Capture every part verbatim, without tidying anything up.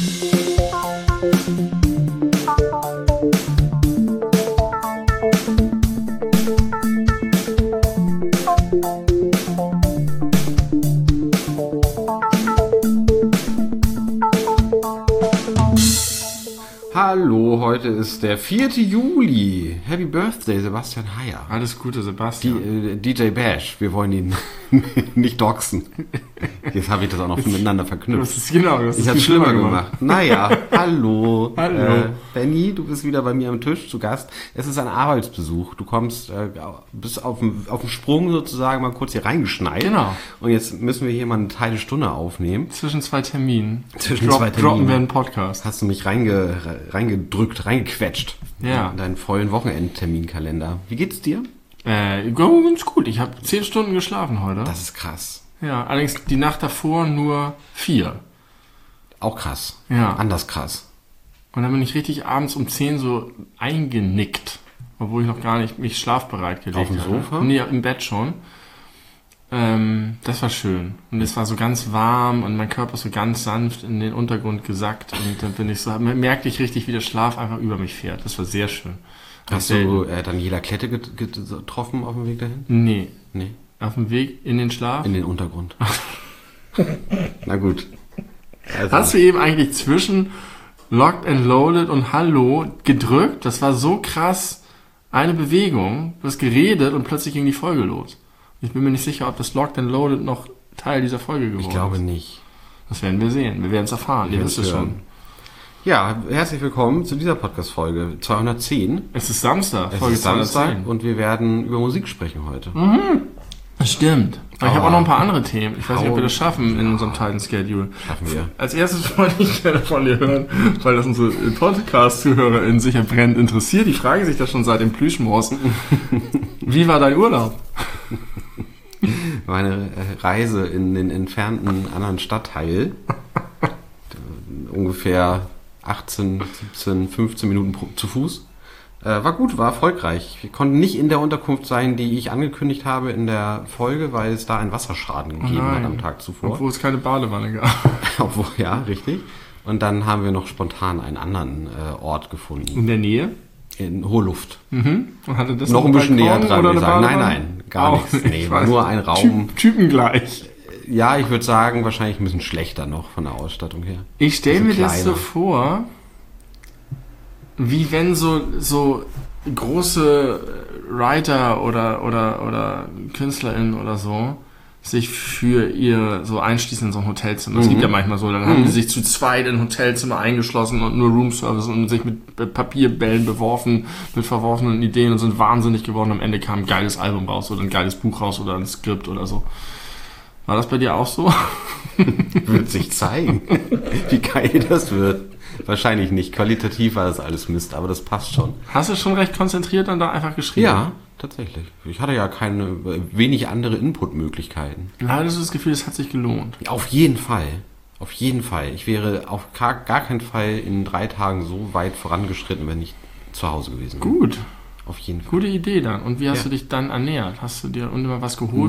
Hallo, heute ist der vierte Juli. Happy Birthday, Sebastian Heyer. Alles Gute, Sebastian. Die, äh, D J Bash, wir wollen ihn nicht doxen. Jetzt habe ich das auch noch miteinander verknüpft. Das ist, genau, das ich ist habe es schlimmer gemacht. gemacht. Naja, hallo. Hallo. Äh, Benny, du bist wieder bei mir am Tisch zu Gast. Es ist ein Arbeitsbesuch. Du kommst, äh, bist auf dem, auf dem Sprung sozusagen mal kurz hier reingeschneit. Genau. Und jetzt müssen wir hier mal eine Teile Stunde aufnehmen. Zwischen zwei Terminen. Zwischen Drop, zwei Terminen. Droppen wir einen Podcast. Hast du mich reinge, reingedrückt, reingequetscht. Ja. In deinen vollen Wochenendterminkalender. Wie geht's dir? Äh, ganz gut. Ich habe zehn Stunden geschlafen heute. Das ist krass. Ja, allerdings die Nacht davor nur vier. Auch krass. Ja. Anders krass. Und dann bin ich richtig abends um zehn so eingenickt. Obwohl ich noch gar nicht mich schlafbereit gelegt habe. Auf dem Sofa? Nee, im Bett schon. Ähm, das war schön. Und es war so ganz warm und mein Körper ist so ganz sanft in den Untergrund gesackt. Und dann bin ich so, merkte ich richtig, wie der Schlaf einfach über mich fährt. Das war sehr schön. Hast du äh, dann jeder Klette get- get- getroffen auf dem Weg dahin? Nee. Nee. Auf dem Weg in den Schlaf? In den Untergrund. Na gut. Also. Hast du eben eigentlich zwischen Locked and Loaded und Hallo gedrückt? Das war so krass eine Bewegung. Du hast geredet und plötzlich ging die Folge los. Ich bin mir nicht sicher, ob das Locked and Loaded noch Teil dieser Folge geworden ist. Ich glaube nicht. Das werden wir sehen. Wir werden es erfahren. Ihr wisst es schon. Ja, herzlich willkommen zu dieser Podcast-Folge zweihundertzehn. Es ist Samstag, es Folge ist Samstag zweihundertzehn. Und wir werden über Musik sprechen heute. Mhm. Das stimmt. Aber ich habe auch noch ein paar andere Themen. Ich weiß nicht, ob wir das schaffen in ja. unserem Titan-Schedule. Schaffen wir. Als erstes wollte ich gerne von dir hören, weil das unsere Podcast-ZuhörerInnen sicher brennend interessiert. Die fragen sich das schon seit dem Plüschmors. Wie war dein Urlaub? Meine Reise in den entfernten anderen Stadtteil. Ungefähr achtzehn, siebzehn, fünfzehn Minuten zu Fuß. Äh, war gut, war erfolgreich. Wir konnten nicht in der Unterkunft sein, die ich angekündigt habe in der Folge, weil es da einen Wasserschaden gegeben oh hat am Tag zuvor. Obwohl es keine Badewanne gab. Obwohl, ja, richtig. Und dann haben wir noch spontan einen anderen äh, Ort gefunden. In der Nähe? In hoher Luft. Mhm. Und hatte das noch ein bisschen näher dran, würde ich sagen. Nein, Badewanne? nein, gar Auch nichts. Nee, ich war weiß, nur ein Raum. Typ, typengleich. Ja, ich würde sagen, wahrscheinlich ein bisschen schlechter noch von der Ausstattung her. Ich stelle mir kleiner. das so vor, wie wenn so, so große Writer oder, oder, oder KünstlerInnen oder so sich für ihr so einschließen in so ein Hotelzimmer. Das Mhm. gibt ja manchmal so. Dann Mhm. haben die sich zu zweit in ein Hotelzimmer eingeschlossen und nur Roomservice und sich mit Papierbällen beworfen, mit verworfenen Ideen und sind wahnsinnig geworden. Am Ende kam ein geiles Album raus oder ein geiles Buch raus oder ein Skript oder so. War das bei dir auch so? Wird sich zeigen, wie geil das wird. Wahrscheinlich nicht. Qualitativ war das alles Mist, aber das passt schon. Hast du schon recht konzentriert dann da einfach geschrieben? Ja, tatsächlich. Ich hatte ja keine, wenig andere Inputmöglichkeiten. Hattest du das Gefühl, es hat sich gelohnt? Auf jeden Fall. Auf jeden Fall. Ich wäre auf gar, gar keinen Fall in drei Tagen so weit vorangeschritten, wenn ich zu Hause gewesen wäre. Gut. Auf jeden Fall. Gute Idee dann. Und wie hast Ja. du dich dann ernährt? Hast du dir immer was geholt?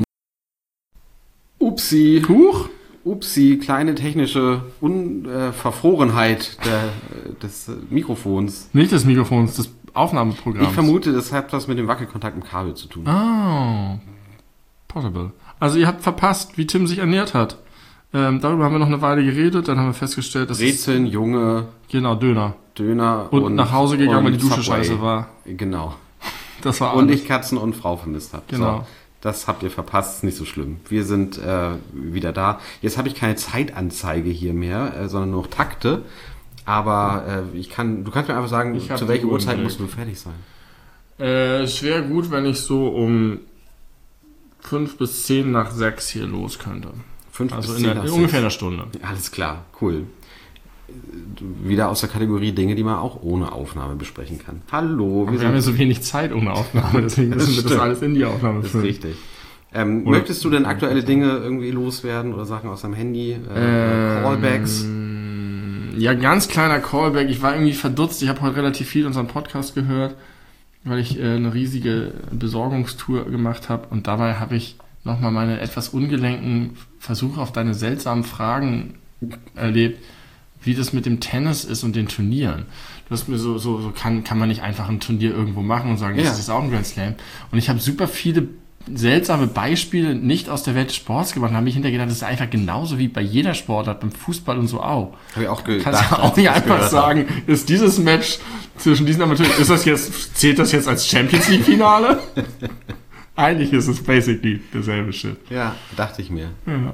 Upsi. Kuch? Upsi, kleine technische Unverfrorenheit der, des Mikrofons. Nicht des Mikrofons, des Aufnahmeprogramms. Ich vermute, das hat was mit dem Wackelkontakt im Kabel zu tun. Oh. Possible. Also ihr habt verpasst, wie Tim sich ernährt hat. Ähm, darüber haben wir noch eine Weile geredet, dann haben wir festgestellt, dass Brezeln, Junge, es... Genau, Döner. Döner Und, und nach Hause gegangen, weil die Dusche Subway. scheiße war. Genau. Das war Und alles. ich Katzen und Frau vermisst habe. Genau. So, das habt ihr verpasst, ist nicht so schlimm. Wir sind äh, wieder da. Jetzt habe ich keine Zeitanzeige hier mehr, äh, sondern nur noch Takte. Aber äh, ich kann, du kannst mir einfach sagen, Ich hab zu die welcher Uhr Uhrzeit im musst du fertig sein. Äh, es wäre gut, wenn ich so um fünf bis zehn nach sechs hier los könnte. Fünf Also bis in, zehn der, nach in sechs. ungefähr einer Stunde. Alles klar, cool. Wieder aus der Kategorie Dinge, die man auch ohne Aufnahme besprechen kann. Hallo, Wir, wir haben ja so wenig Zeit ohne Aufnahme, deswegen Das müssen wir das stimmt. alles in die Aufnahme Das ist füllen. richtig. Ähm, Oder- möchtest du denn aktuelle Dinge irgendwie loswerden oder Sachen aus deinem Handy? Äh, Ähm, Callbacks? Ja, ganz kleiner Callback. Ich war irgendwie verdutzt. Ich habe heute relativ viel unseren Podcast gehört, weil ich äh, eine riesige Besorgungstour gemacht habe. Und dabei habe ich nochmal meine etwas ungelenken Versuche auf deine seltsamen Fragen erlebt. wie das mit dem Tennis ist und den Turnieren. Du hast mir so, so, so kann, kann man nicht einfach ein Turnier irgendwo machen und sagen, Ja. das ist auch ein Grand Slam. Und ich habe super viele seltsame Beispiele nicht aus der Welt des Sports gemacht und habe mich hinterher gedacht, das ist einfach genauso wie bei jeder Sportart, beim Fußball und so auch. Habe ich auch Du gedacht. kannst ja auch nicht einfach sagen, ist dieses Match zwischen diesen Amateuren, ist das jetzt, zählt das jetzt als Champions League Finale? Eigentlich ist es basically derselbe Shit. Ja, dachte ich mir. Ja.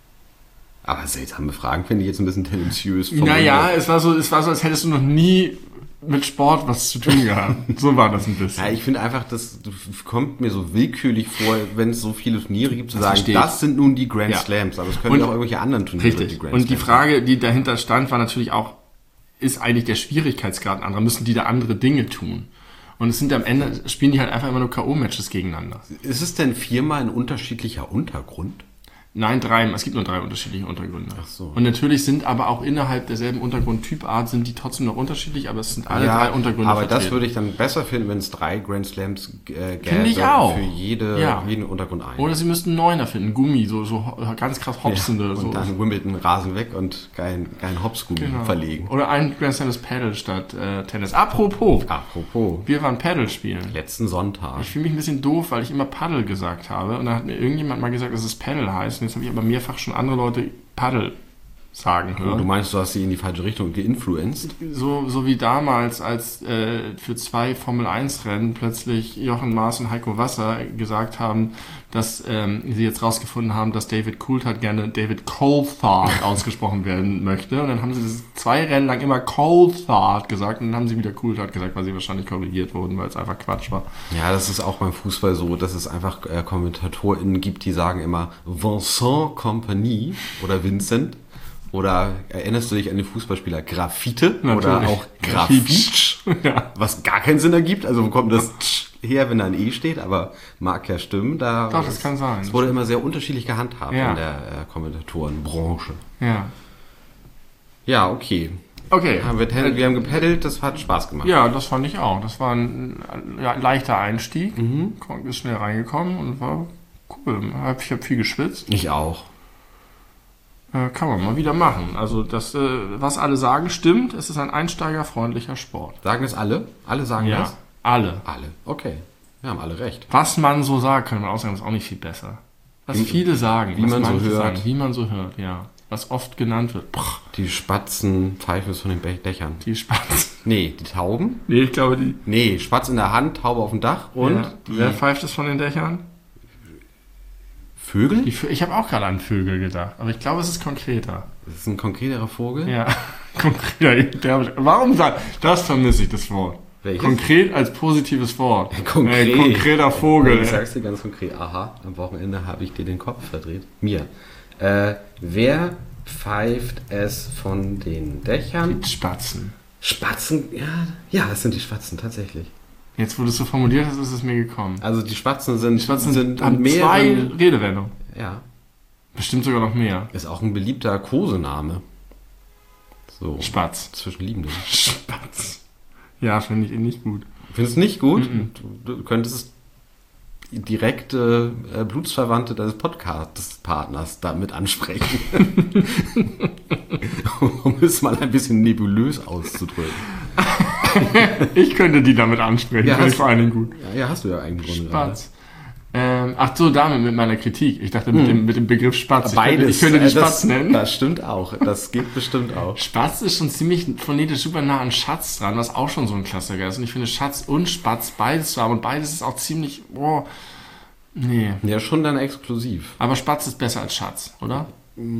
Aber seltsame Fragen finde ich jetzt ein bisschen tendenziös. formuliert. Naja, es war so, es war so, als hättest du noch nie mit Sport was zu tun gehabt. So war das ein bisschen. Ja, ich finde einfach, das kommt mir so willkürlich vor, wenn es so viele Turniere gibt, zu Das sagen, verstehe das ich. sind nun die Grand Ja. Slams, aber es können Und- auch irgendwelche anderen Turniere Richtig. die Grand Und die Slams Frage, die dahinter stand, war natürlich auch, ist eigentlich der Schwierigkeitsgrad ein anderer? Müssen die da andere Dinge tun? Und es sind am Ende, spielen die halt einfach immer nur K O-Matches gegeneinander. sein. Ist es denn viermal ein unterschiedlicher Untergrund? Nein, drei. Es gibt nur drei unterschiedliche Untergründe. Ach so. Und natürlich sind aber auch innerhalb derselben Untergrundtypart sind die trotzdem noch unterschiedlich, aber es sind alle drei Untergründe aber das vertreten. würde ich dann besser finden, wenn es drei Grand Slams äh, gäbe Finde ich auch. für jede, Ja. jeden Untergrund ein. Oder sie müssten einen Neuner finden, Gummi, so, so ho- ganz krass hopsende. Ja, und so. dann Wimbledon Rasen weg und kein, kein Hopsgummi Genau. verlegen. Oder ein Grand Slam ist Paddle statt äh, Tennis. Apropos, Apropos, wir waren Paddle spielen. letzten Sonntag. Ich fühle mich ein bisschen doof, weil ich immer Paddle gesagt habe. Und dann hat mir irgendjemand mal gesagt, dass es Paddle heißt. Und jetzt habe ich aber mehrfach schon andere Leute Paddle sagen Du hören. meinst, du hast sie in die falsche Richtung geinfluenced? So, so wie damals, als äh, für zwei Formel eins Rennen plötzlich Jochen Maas und Heiko Wasser gesagt haben, dass ähm, sie jetzt rausgefunden haben, dass David Coulthard gerne David Coulthard ausgesprochen werden möchte. Und dann haben sie das zwei Rennen lang immer Coulthard gesagt und dann haben sie wieder Coulthard gesagt, weil sie wahrscheinlich korrigiert wurden, weil es einfach Quatsch war. Ja, das ist auch beim Fußball so, dass es einfach äh, KommentatorInnen gibt, die sagen immer Vincent Kompany oder Vincent. Oder erinnerst du dich an den Fußballspieler Graffite oder Natürlich. auch Grafitsch, Ja. was gar keinen Sinn ergibt. Also wo kommt das Tsch her, wenn da ein E steht, aber mag ja stimmen. Da Doch, das kann sein. Es wurde immer sehr unterschiedlich gehandhabt Ja. in der äh, Kommentatorenbranche. Ja. Ja, okay. Okay. Haben wir, ten- wir haben gepaddelt, das hat Spaß gemacht. Ja, das fand ich auch. Das war ein ja, leichter Einstieg. Mhm. Ist schnell reingekommen und war cool. Ich habe viel geschwitzt. Ich auch. Äh, kann man mal wieder machen. Also das, äh, was alle sagen, stimmt. Es ist ein einsteigerfreundlicher Sport. Sagen das alle? Alle sagen das? alle. Alle. Okay. Wir haben alle recht. Was man so sagt, kann man auch sagen, ist auch nicht viel besser. Was Wie- viele sagen, wie was man so manche hört. sagen, wie man so hört, ja. Was oft genannt wird. Poch, Die Spatzen pfeifen es von den Be- Dächern. die Spatzen. Nee, die Tauben? Nee, ich glaube, die. Nee, Spatz in der Hand, Taube auf dem Dach und ja. die Wer pfeift es von den Dächern? Vögel? Die Vö- ich habe auch gerade an Vögel gedacht, aber ich glaube, es ist konkreter. Das ist ein konkreterer Vogel. Ja, konkret. Der, warum sagt das vermisse ich das Wort? Welches? Konkret als positives Wort. Konkret. Äh, konkreter Vogel. Ich sag's dir ganz konkret. Aha, am Wochenende habe ich dir den Kopf verdreht. Mir. Äh, wer pfeift es von den Dächern? Die Spatzen. Spatzen? Ja, ja, das sind die Spatzen tatsächlich. Jetzt, wo du es so formuliert hast, ist es mir gekommen. Also die Spatzen sind, Die Spatzen sind haben mehreren- zwei Redewendungen. Ja, Bestimmt sogar noch mehr. ist auch ein beliebter Kosename. So. Spatz. Zwischen Liebenden. Spatz. Ja, finde ich eh nicht gut. Findest du nicht gut? Mhm. Du, du könntest direkte äh, Blutsverwandte deines Podcast-Partners damit ansprechen. Um es mal ein bisschen nebulös auszudrücken. Ich könnte die damit ansprechen, Ja, finde ich hast- vor allen Dingen gut. Ja, ja, hast du ja eigentlich im Grunde Spatz. Ähm, ach so, damit mit meiner Kritik. Ich dachte mit, Hm. dem, mit dem Begriff Spatz. Beides. Ich könnte, ich könnte die äh, Spatz das, nennen. Das stimmt auch. Das geht bestimmt auch. Spatz ist schon ziemlich phonetisch super nah an Schatz dran, was auch schon so ein Klassiker ist. Und ich finde Schatz und Spatz beides zu haben und beides ist auch ziemlich, boah, nee. Ja, schon dann exklusiv. Aber Spatz ist besser als Schatz, oder?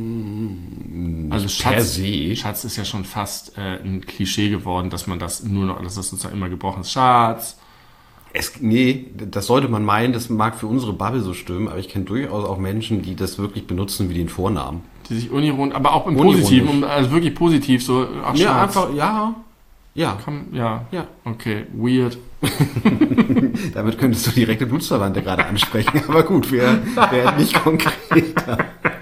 Also per Schatz, se. Schatz ist ja schon fast äh, ein Klischee geworden, dass man das nur noch, dass das sozusagen immer gebrochen ist. Schatz. Es, nee, das sollte man meinen, das mag für unsere Bubble so stimmen, aber ich kenne durchaus auch Menschen, die das wirklich benutzen wie den Vornamen. Die sich unironisch, aber auch im Unironisch. Positiven, also wirklich positiv, so, ach, Ja, Schatz. einfach, ja, ja, Kann, ja, ja. okay, weird. Damit könntest du direkte Blutsverwandte gerade ansprechen, aber gut, wir werden nicht konkreter.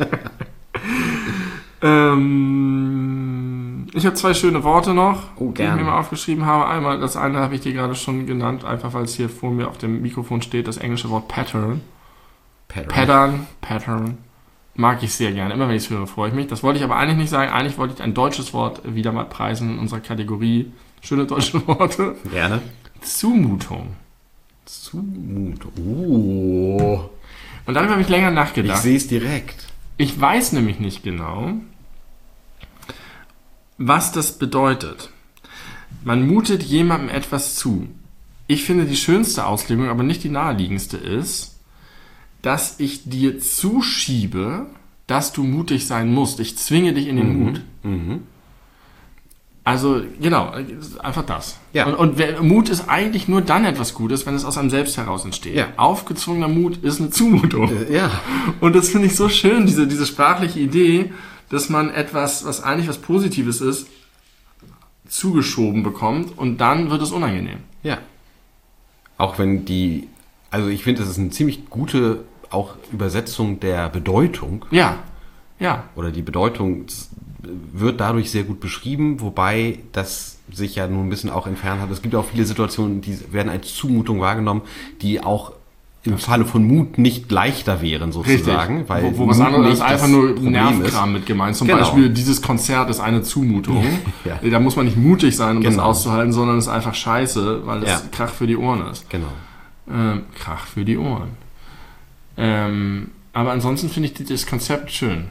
Ähm, ich habe zwei schöne Worte noch, Oh, die ich gerne. mir mal aufgeschrieben habe. Einmal, das eine habe ich dir gerade schon genannt, einfach weil es hier vor mir auf dem Mikrofon steht, das englische Wort Pattern. Pattern. Pattern, Pattern. mag ich sehr gerne. Immer wenn ich es höre, freue ich mich. Das wollte ich aber eigentlich nicht sagen. Eigentlich wollte ich ein deutsches Wort wieder mal preisen in unserer Kategorie. Schöne deutsche Worte. Gerne. Zumutung. Zumutung. Oh. Und darüber habe ich länger nachgedacht. Ich sehe es direkt. Ich weiß nämlich nicht genau, was das bedeutet. Man mutet jemandem etwas zu. Ich finde, die schönste Auslegung, aber nicht die naheliegendste ist, dass ich dir zuschiebe, dass du mutig sein musst. Ich zwinge dich in den Mhm. Mut. Mhm. Also, genau, einfach das. Ja. Und, und wer- Mut ist eigentlich nur dann etwas Gutes, wenn es aus einem selbst heraus entsteht. Ja. Aufgezwungener Mut ist eine Zumutung. Äh, ja. Und das finde ich so schön, diese, diese sprachliche Idee, dass man etwas, was eigentlich was Positives ist, zugeschoben bekommt und dann wird es unangenehm. Ja. Auch wenn die, also ich finde, das ist eine ziemlich gute auch Übersetzung der Bedeutung. Ja, ja. Oder die Bedeutung wird dadurch sehr gut beschrieben, wobei das sich ja nun ein bisschen auch entfernt hat. Es gibt auch viele Situationen, die werden als Zumutung wahrgenommen, die auch im Falle von Mut nicht leichter wären sozusagen. Richtig. Weil wo, wo was Mut anderes ist nicht einfach das nur Problem Nervkram ist. mit gemeint. Zum Genau. Beispiel, dieses Konzert ist eine Zumutung. Ja. Da muss man nicht mutig sein, um das Genau. auszuhalten, sondern es ist einfach scheiße, weil es Ja. Krach für die Ohren ist. Genau. Ähm, Krach für die Ohren. Ähm, aber ansonsten finde ich das Konzept schön.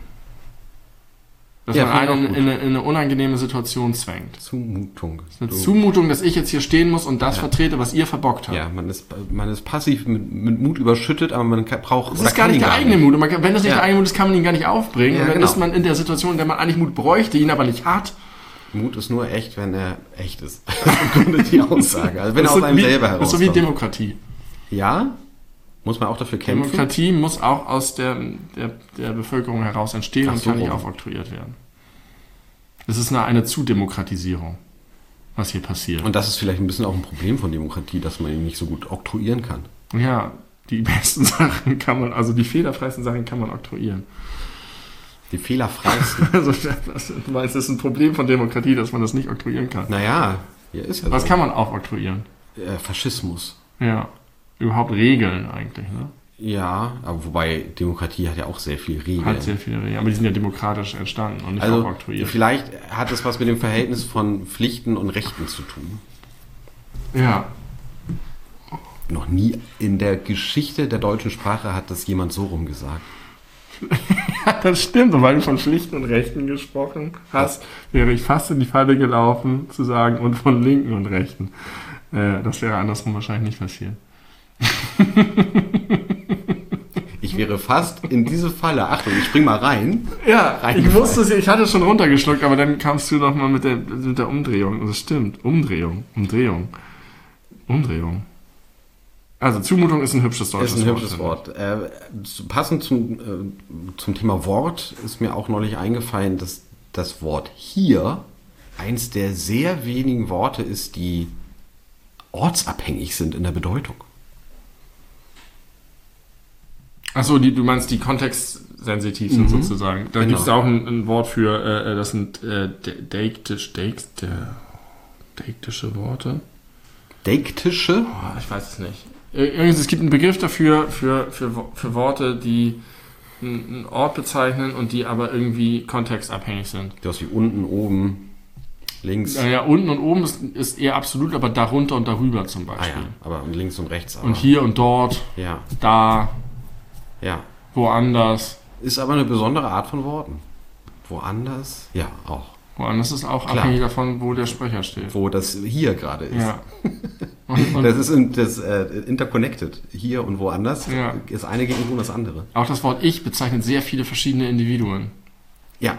Dass Ja, man finde ich einen auch in, gut. in, eine, in eine unangenehme Situation zwängt. Zumutung. Eine Du- Zumutung, dass ich jetzt hier stehen muss und das Ja. vertrete, was ihr verbockt habt. Ja, man ist, man ist passiv mit, mit Mut überschüttet, aber man kann, braucht... Das oder ist gar kann nicht ihn der eigene Mut. Und man kann, wenn das nicht Ja. der eigene Mut ist, kann man ihn gar nicht aufbringen. Ja, und dann genau. ist man in der Situation, in der man eigentlich Mut bräuchte, ihn aber nicht hat. Mut ist nur echt, wenn er echt ist. Im Grunde die Aussage. Also wenn Das er ist aus einem wie, selber das ist so wie herauskommt. Demokratie. Ja? Muss man auch dafür kämpfen? Demokratie muss auch aus der, der, der Bevölkerung heraus entstehen Ach und so. kann nicht aufoktroyiert werden. Es ist eine, eine Zudemokratisierung, was hier passiert. Und das ist vielleicht ein bisschen auch ein Problem von Demokratie, dass man ihn nicht so gut oktroyieren kann. Ja, die besten Sachen kann man, also die fehlerfreisten Sachen kann man oktroyieren. Die fehlerfreisten. Also, was, du meinst, das ist ein Problem von Demokratie, dass man das nicht oktroyieren kann. Naja, hier ist ja Was so. kann man auch oktroyieren? Äh, Faschismus. Ja, überhaupt Regeln eigentlich, ne? Ja, aber wobei Demokratie hat ja auch sehr viel Regeln. Hat sehr viele Regeln, aber die sind ja demokratisch entstanden und nicht also aufoktroyiert. vielleicht hat es was mit dem Verhältnis von Pflichten und Rechten zu tun. Ja, Noch nie in der Geschichte der deutschen Sprache hat das jemand so rum gesagt. das stimmt. Und weil du von Pflichten und Rechten gesprochen hast, wäre ich fast in die Falle gelaufen, zu sagen, und von Linken und Rechten. Äh, das wäre andersrum wahrscheinlich nicht passiert. Ich wäre fast in diese Falle, Achtung, ich spring mal rein. Ja, ich Reingefallen. wusste es, ich hatte es schon runtergeschluckt, aber dann kamst du noch mal mit der, mit der Umdrehung. Das stimmt. Umdrehung. Umdrehung. Umdrehung. Also Zumutung ist ein hübsches deutsches Ist ein Wort. hübsches Wort. Äh, zu- passend zum, äh, zum Thema Wort ist mir auch neulich eingefallen, dass das Wort hier eins der sehr wenigen Worte ist, die ortsabhängig sind in der Bedeutung. Achso, die, du meinst, die kontextsensitiv sind Mhm. sozusagen. Da Genau. gibt es auch ein, ein Wort für, äh, das sind äh, de- deiktisch, deik, de, deiktische Worte. Deiktische? Oh, ich weiß es nicht. Ir- Irgendwie, es gibt einen Begriff dafür, für, für, Wo- für Worte, die einen einen Ort bezeichnen und die aber irgendwie kontextabhängig sind. Das wie unten, oben, links. Naja, unten und oben ist, ist eher absolut, aber darunter und darüber zum Ah Beispiel. ja, aber und links und rechts. Aber. Und hier und dort, Ja, da, ja. woanders. Ist aber eine besondere Art von Worten. Woanders? Ja, auch. Woanders ist auch Klar. abhängig davon, wo der Sprecher steht. Wo das hier gerade ist. Ja. Und, und Das ist in, das, äh, interconnected. Hier und woanders. Ja. Das eine geht nicht ohne das andere. auch das Wort Ich bezeichnet sehr viele verschiedene Individuen. Ja.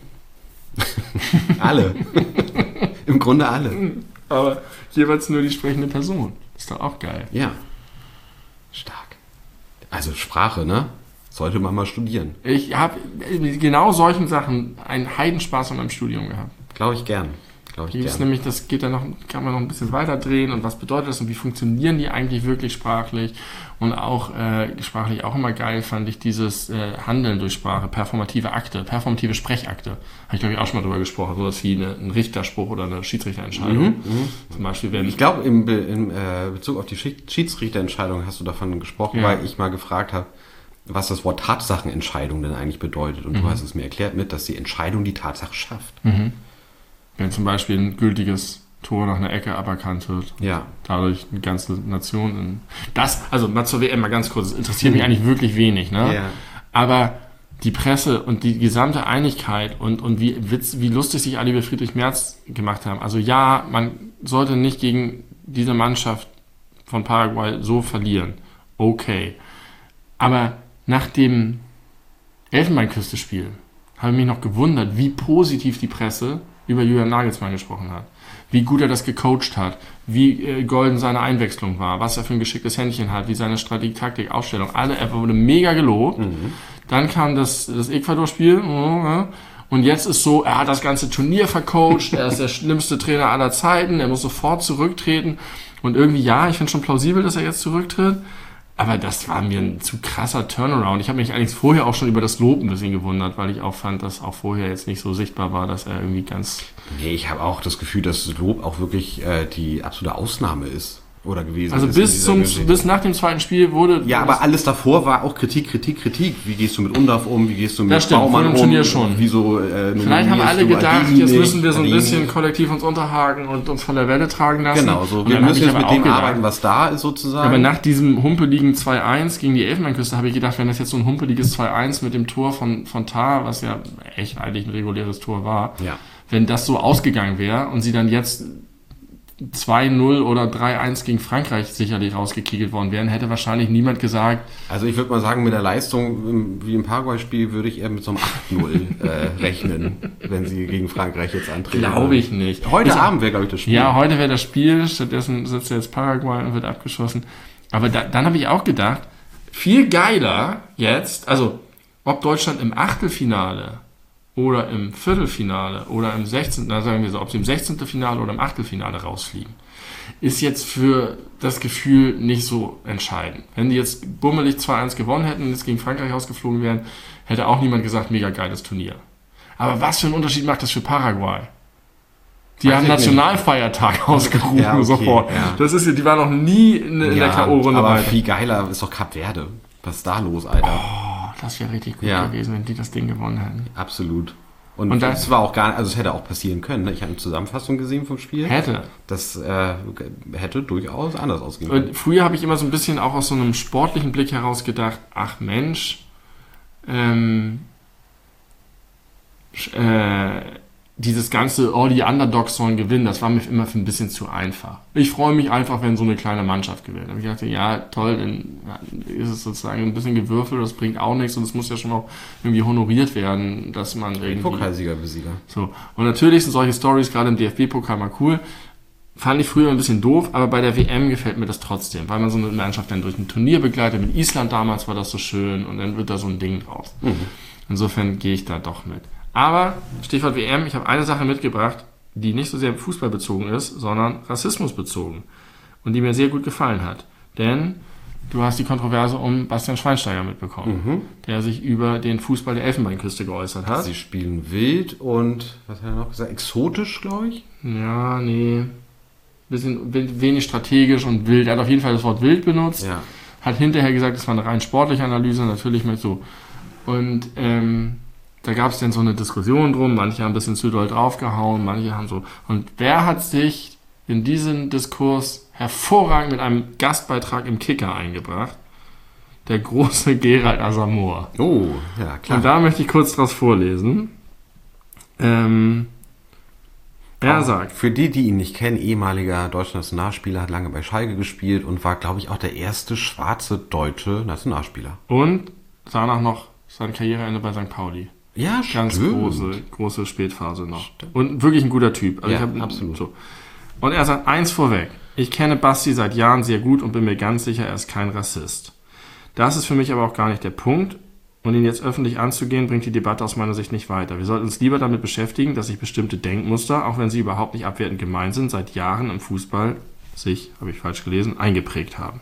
Alle. Im Grunde alle. Aber jeweils nur die sprechende Person. Ist doch auch geil. Ja. Stark. Also Sprache, ne? Sollte man mal studieren. Ich habe mit genau solchen Sachen einen Heidenspaß in meinem Studium gehabt. Glaube ich gern. Glaube ich Hier ist gern. nämlich, das geht dann noch, kann man noch ein bisschen weiter drehen und was bedeutet das und wie funktionieren die eigentlich wirklich sprachlich und auch äh, sprachlich auch immer geil fand ich dieses äh, Handeln durch Sprache, performative Akte, performative Sprechakte. Habe ich glaube ich auch schon mal drüber gesprochen, sowas wie eine, ein Richterspruch oder eine Schiedsrichterentscheidung. Mhm, mhm. Zum Beispiel wenn Ich glaube, im, Be- im äh, Bezug auf die Schied- Schiedsrichterentscheidung hast du davon gesprochen, Ja. weil ich mal gefragt habe, was das Wort Tatsachenentscheidung denn eigentlich bedeutet. Und mhm. du hast es mir erklärt mit, dass die Entscheidung die Tatsache schafft. Mhm. Wenn zum Beispiel ein gültiges Tor nach einer Ecke aberkannt wird. Ja. Dadurch eine ganze Nation. In das, also mal zur W M mal ganz kurz, das interessiert mich eigentlich wirklich wenig, ne? Ja. Aber die Presse und die gesamte Einigkeit und, und wie, witz, wie lustig sich alle über Friedrich Merz gemacht haben. Also ja, man sollte nicht gegen diese Mannschaft von Paraguay so verlieren. Okay. Aber nach dem Elfenbeinküste-Spiel habe ich mich noch gewundert, wie positiv die Presse über Julian Nagelsmann gesprochen hat. Wie gut er das gecoacht hat, wie äh, golden seine Einwechslung war, was er für ein geschicktes Händchen hat, wie seine Strategie, Taktik, Ausstellung, alle, er wurde mega gelobt. Mhm. Dann kam das, das Ecuador-Spiel und jetzt ist so, er hat das ganze Turnier vercoacht, er ist der schlimmste Trainer aller Zeiten, er muss sofort zurücktreten und irgendwie, ja, ich finde schon plausibel, dass er jetzt zurücktritt, aber das war mir ein zu krasser Turnaround. Ich habe mich eigentlich vorher auch schon über das Lob ein bisschen gewundert, weil ich auch fand, dass auch vorher jetzt nicht so sichtbar war, dass er irgendwie ganz... Nee, ich habe auch das Gefühl, dass das Lob auch wirklich äh, die absolute Ausnahme ist oder gewesen also ist. Also bis zum Geschichte. bis nach dem zweiten Spiel wurde... Ja, aber alles davor war auch Kritik, Kritik, Kritik. Wie gehst du mit Undorf um? Wie gehst du mit das stimmt, Baumann um? Turnier schon. Wieso, äh, Vielleicht haben alle gedacht, jetzt müssen wir so ein bisschen kollektiv uns unterhaken und uns von der Welle tragen lassen. Genau, so. Wir müssen jetzt mit dem gedacht, arbeiten, was da ist sozusagen. Aber nach diesem humpeligen zwei eins gegen die Elfenbeinküste habe ich gedacht, wenn das jetzt so ein humpeliges zwei eins mit dem Tor von, von Tar, was ja echt eigentlich ein reguläres Tor war, ja. wenn das so ausgegangen wäre und sie dann jetzt zwei null oder drei eins gegen Frankreich sicherlich rausgekiegelt worden wären, hätte wahrscheinlich niemand gesagt... Also ich würde mal sagen, mit der Leistung wie im Paraguay-Spiel würde ich eher mit so einem acht null äh, rechnen, wenn sie gegen Frankreich jetzt antreten. Glaube ich nicht. Heute ich, Abend wäre, glaube ich, das Spiel. Ja, heute wäre das Spiel, stattdessen sitzt jetzt Paraguay und wird abgeschossen. Aber da, dann habe ich auch gedacht, viel geiler jetzt, also ob Deutschland im Achtelfinale oder im Viertelfinale oder im sechzehnten Na sagen wir so, ob sie im sechzehnten Finale oder im Achtelfinale rausfliegen, ist jetzt für das Gefühl nicht so entscheidend. Wenn die jetzt bummelig zwei eins gewonnen hätten und jetzt gegen Frankreich ausgeflogen wären, hätte auch niemand gesagt, mega geiles Turnier. Aber was für einen Unterschied macht das für Paraguay? Die Weiß haben Nationalfeiertag nicht. ausgerufen ja, okay, sofort. Ja. Das ist, die waren noch nie in, in ja, der K O-Runde aber weiter. Viel geiler ist doch Kap Verde. Was ist da los, Alter? Oh, das wäre richtig gut ja. gewesen, wenn die das Ding gewonnen hätten. Absolut. Und, Und das war auch gar nicht, also es hätte auch passieren können. Ne? Ich habe eine Zusammenfassung gesehen vom Spiel. Hätte. Das äh, hätte durchaus anders ausgehen können. Und früher habe ich immer so ein bisschen auch aus so einem sportlichen Blick heraus gedacht, ach Mensch, ähm, äh, dieses ganze, oh, die Underdogs sollen gewinnen, das war mir immer für ein bisschen zu einfach. Ich freue mich einfach, wenn so eine kleine Mannschaft gewinnt. Da habe ich gedacht, ja, toll, dann ist es sozusagen ein bisschen gewürfelt, das bringt auch nichts und es muss ja schon auch irgendwie honoriert werden, dass man irgendwie... Pokalsieger, Besieger. So. Und natürlich sind solche Stories gerade im D F B-Pokal mal cool. Fand ich früher ein bisschen doof, aber bei der W M gefällt mir das trotzdem, weil man so eine Mannschaft dann durch ein Turnier begleitet. Mit Island damals war das so schön und dann wird da so ein Ding draus. Mhm. Insofern gehe ich da doch mit. Aber, Stichwort W M, ich habe eine Sache mitgebracht, die nicht so sehr fußballbezogen ist, sondern rassismusbezogen. Und die mir sehr gut gefallen hat. Denn du hast die Kontroverse um Bastian Schweinsteiger mitbekommen, mhm. der sich über den Fußball der Elfenbeinküste geäußert hat. Sie spielen wild und, was hat er noch gesagt, exotisch, glaube ich? Ja, nee, bisschen wenig strategisch und wild. Er hat auf jeden Fall das Wort wild benutzt. Ja. Hat hinterher gesagt, das war eine rein sportliche Analyse, natürlich mit so. Und, ähm... da gab es dann so eine Diskussion drum, manche haben ein bisschen zu doll draufgehauen, manche haben so... Und wer hat sich in diesen Diskurs hervorragend mit einem Gastbeitrag im Kicker eingebracht? Der große Gerald Asamoah. Oh, ja, klar. Und da möchte ich kurz draus vorlesen. Ähm, er auch sagt... Für die, die ihn nicht kennen, ehemaliger deutscher Nationalspieler, hat lange bei Schalke gespielt und war, glaube ich, auch der erste schwarze deutsche Nationalspieler. Und danach noch sein Karriereende bei Sankt Pauli. Ja, ganz stimmt. große, große Spätphase noch. Stimmt. Und wirklich ein guter Typ. Also ja, ich hab, absolut. So. Und er sagt, eins vorweg. Ich kenne Basti seit Jahren sehr gut und bin mir ganz sicher, er ist kein Rassist. Das ist für mich aber auch gar nicht der Punkt. Und ihn jetzt öffentlich anzugehen, bringt die Debatte aus meiner Sicht nicht weiter. Wir sollten uns lieber damit beschäftigen, dass sich bestimmte Denkmuster, auch wenn sie überhaupt nicht abwertend gemeint sind, seit Jahren im Fußball sich, habe ich falsch gelesen, eingeprägt haben.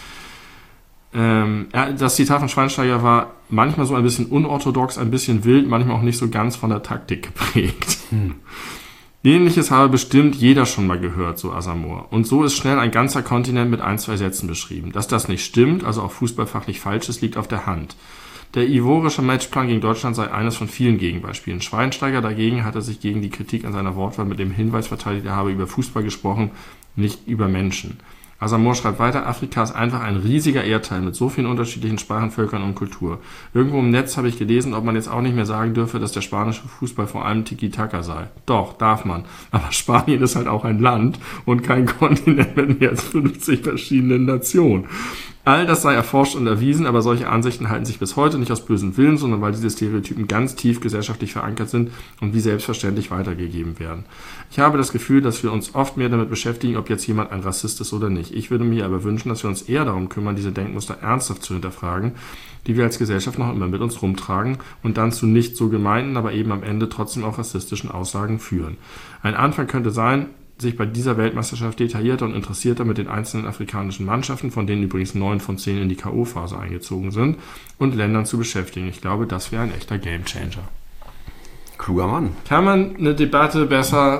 Ähm, das Zitat von Schweinsteiger war manchmal so ein bisschen unorthodox, ein bisschen wild, manchmal auch nicht so ganz von der Taktik geprägt. Hm. Ähnliches habe bestimmt jeder schon mal gehört, so Asamoah. Und so ist schnell ein ganzer Kontinent mit ein, zwei Sätzen beschrieben. Dass das nicht stimmt, also auch fußballfachlich falsch ist, liegt auf der Hand. Der ivorische Matchplan gegen Deutschland sei eines von vielen Gegenbeispielen. Schweinsteiger dagegen hatte sich gegen die Kritik an seiner Wortwahl mit dem Hinweis verteidigt, er habe über Fußball gesprochen, nicht über Menschen. Asamoah schreibt weiter, Afrika ist einfach ein riesiger Erdteil mit so vielen unterschiedlichen Sprachen, Völkern und Kultur. Irgendwo im Netz habe ich gelesen, ob man jetzt auch nicht mehr sagen dürfe, dass der spanische Fußball vor allem Tiki-Taka sei. Doch, darf man. Aber Spanien ist halt auch ein Land und kein Kontinent mit mehr als fünfzig verschiedenen Nationen. All das sei erforscht und erwiesen, aber solche Ansichten halten sich bis heute nicht aus bösem Willen, sondern weil diese Stereotypen ganz tief gesellschaftlich verankert sind und wie selbstverständlich weitergegeben werden. Ich habe das Gefühl, dass wir uns oft mehr damit beschäftigen, ob jetzt jemand ein Rassist ist oder nicht. Ich würde mir aber wünschen, dass wir uns eher darum kümmern, diese Denkmuster ernsthaft zu hinterfragen, die wir als Gesellschaft noch immer mit uns rumtragen und dann zu nicht so gemeinten, aber eben am Ende trotzdem auch rassistischen Aussagen führen. Ein Anfang könnte sein, sich bei dieser Weltmeisterschaft detaillierter und interessierter mit den einzelnen afrikanischen Mannschaften, von denen übrigens neun von zehn in die K O-Phase eingezogen sind, und Ländern zu beschäftigen. Ich glaube, das wäre ein echter Gamechanger. Kluger Mann. Kann man eine Debatte besser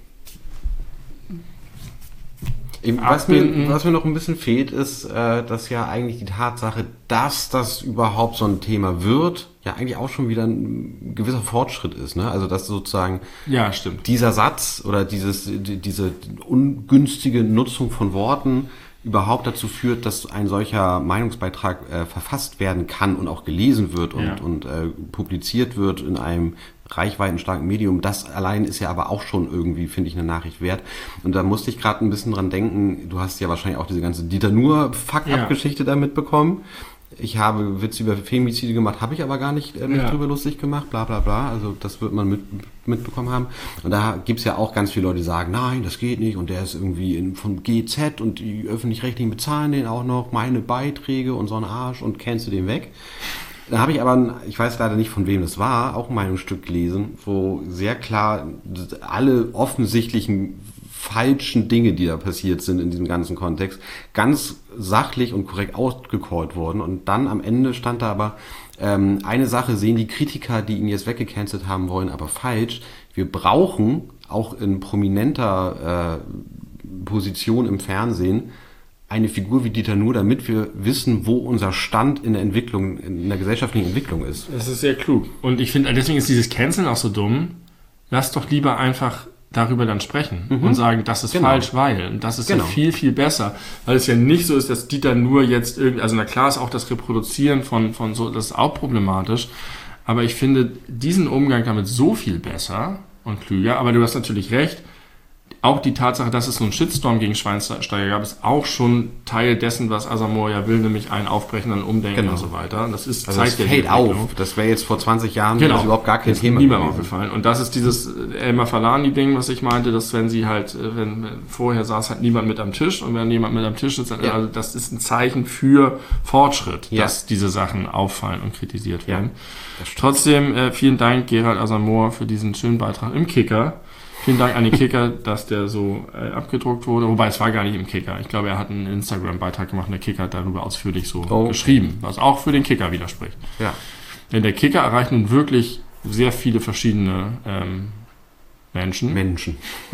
Eben, was, mir, was mir noch ein bisschen fehlt, ist, äh, dass ja eigentlich die Tatsache, dass das überhaupt so ein Thema wird, ja eigentlich auch schon wieder ein gewisser Fortschritt ist. Ne? Also dass sozusagen ja, stimmt. dieser Satz oder dieses, die, diese ungünstige Nutzung von Worten überhaupt dazu führt, dass ein solcher Meinungsbeitrag äh, verfasst werden kann und auch gelesen wird und, ja. und äh, publiziert wird in einem reichweitenstarken Medium. Das allein ist ja aber auch schon irgendwie, finde ich, eine Nachricht wert. Und da musste ich gerade ein bisschen dran denken, du hast ja wahrscheinlich auch diese ganze Dieter Nuhr-Fuck-Up-Geschichte ja. da mitbekommen. Ich habe Witze über Femizide gemacht, habe ich aber gar nicht äh, mich ja. drüber lustig gemacht, bla bla bla. Also das wird man mit, mitbekommen haben. Und da gibt's ja auch ganz viele Leute, die sagen, nein, das geht nicht. Und der ist irgendwie in, von G Z und die Öffentlich-Rechtlichen bezahlen den auch noch, meine Beiträge und so ein Arsch und kennst du den weg. Da habe ich aber, ich weiß leider nicht, von wem das war, auch mal ein Stück gelesen, wo sehr klar alle offensichtlichen falschen Dinge, die da passiert sind in diesem ganzen Kontext, ganz sachlich und korrekt ausgecallt wurden. Und dann am Ende stand da aber, ähm, eine Sache sehen die Kritiker, die ihn jetzt weggecancelt haben wollen, aber falsch. Wir brauchen auch in prominenter äh, Position im Fernsehen eine Figur wie Dieter Nuhr, damit wir wissen, wo unser Stand in der Entwicklung, in der gesellschaftlichen Entwicklung ist. Das ist sehr klug. Und ich finde, deswegen ist dieses Canceln auch so dumm. Lass doch lieber einfach darüber dann sprechen mhm. und sagen, das ist genau. falsch, weil. Und das ist genau. ja viel, viel besser. Weil es ja nicht so ist, dass Dieter Nuhr jetzt irgendwie, also na klar ist auch das Reproduzieren von, von so, das ist auch problematisch. Aber ich finde diesen Umgang damit so viel besser und klüger. Aber du hast natürlich recht. Auch die Tatsache, dass es so einen Shitstorm gegen Schweinsteiger gab, ist auch schon Teil dessen, was Asamoah ja will, nämlich ein Aufbrechen, ein Umdenken genau. und so weiter. Das ist also zeigt das fällt auf. Das wäre jetzt vor zwanzig Jahren genau. überhaupt gar kein das Thema. Ist niemandem aufgefallen. Und das ist dieses Elmar Falani-Ding, was ich meinte, dass wenn sie halt, wenn vorher saß halt niemand mit am Tisch und wenn jemand mit am Tisch sitzt, ja. also das ist ein Zeichen für Fortschritt, ja. dass diese Sachen auffallen und kritisiert werden. Ja, trotzdem äh, vielen Dank, Gerald Asamoah, für diesen schönen Beitrag im Kicker. Vielen Dank an den Kicker, dass der so äh, abgedruckt wurde. Wobei, es war gar nicht im Kicker. Ich glaube, er hat einen Instagram-Beitrag gemacht und der Kicker hat darüber ausführlich so oh. geschrieben, was auch für den Kicker widerspricht. Ja. Denn der Kicker erreicht nun wirklich sehr viele verschiedene ähm, Menschen. Menschen.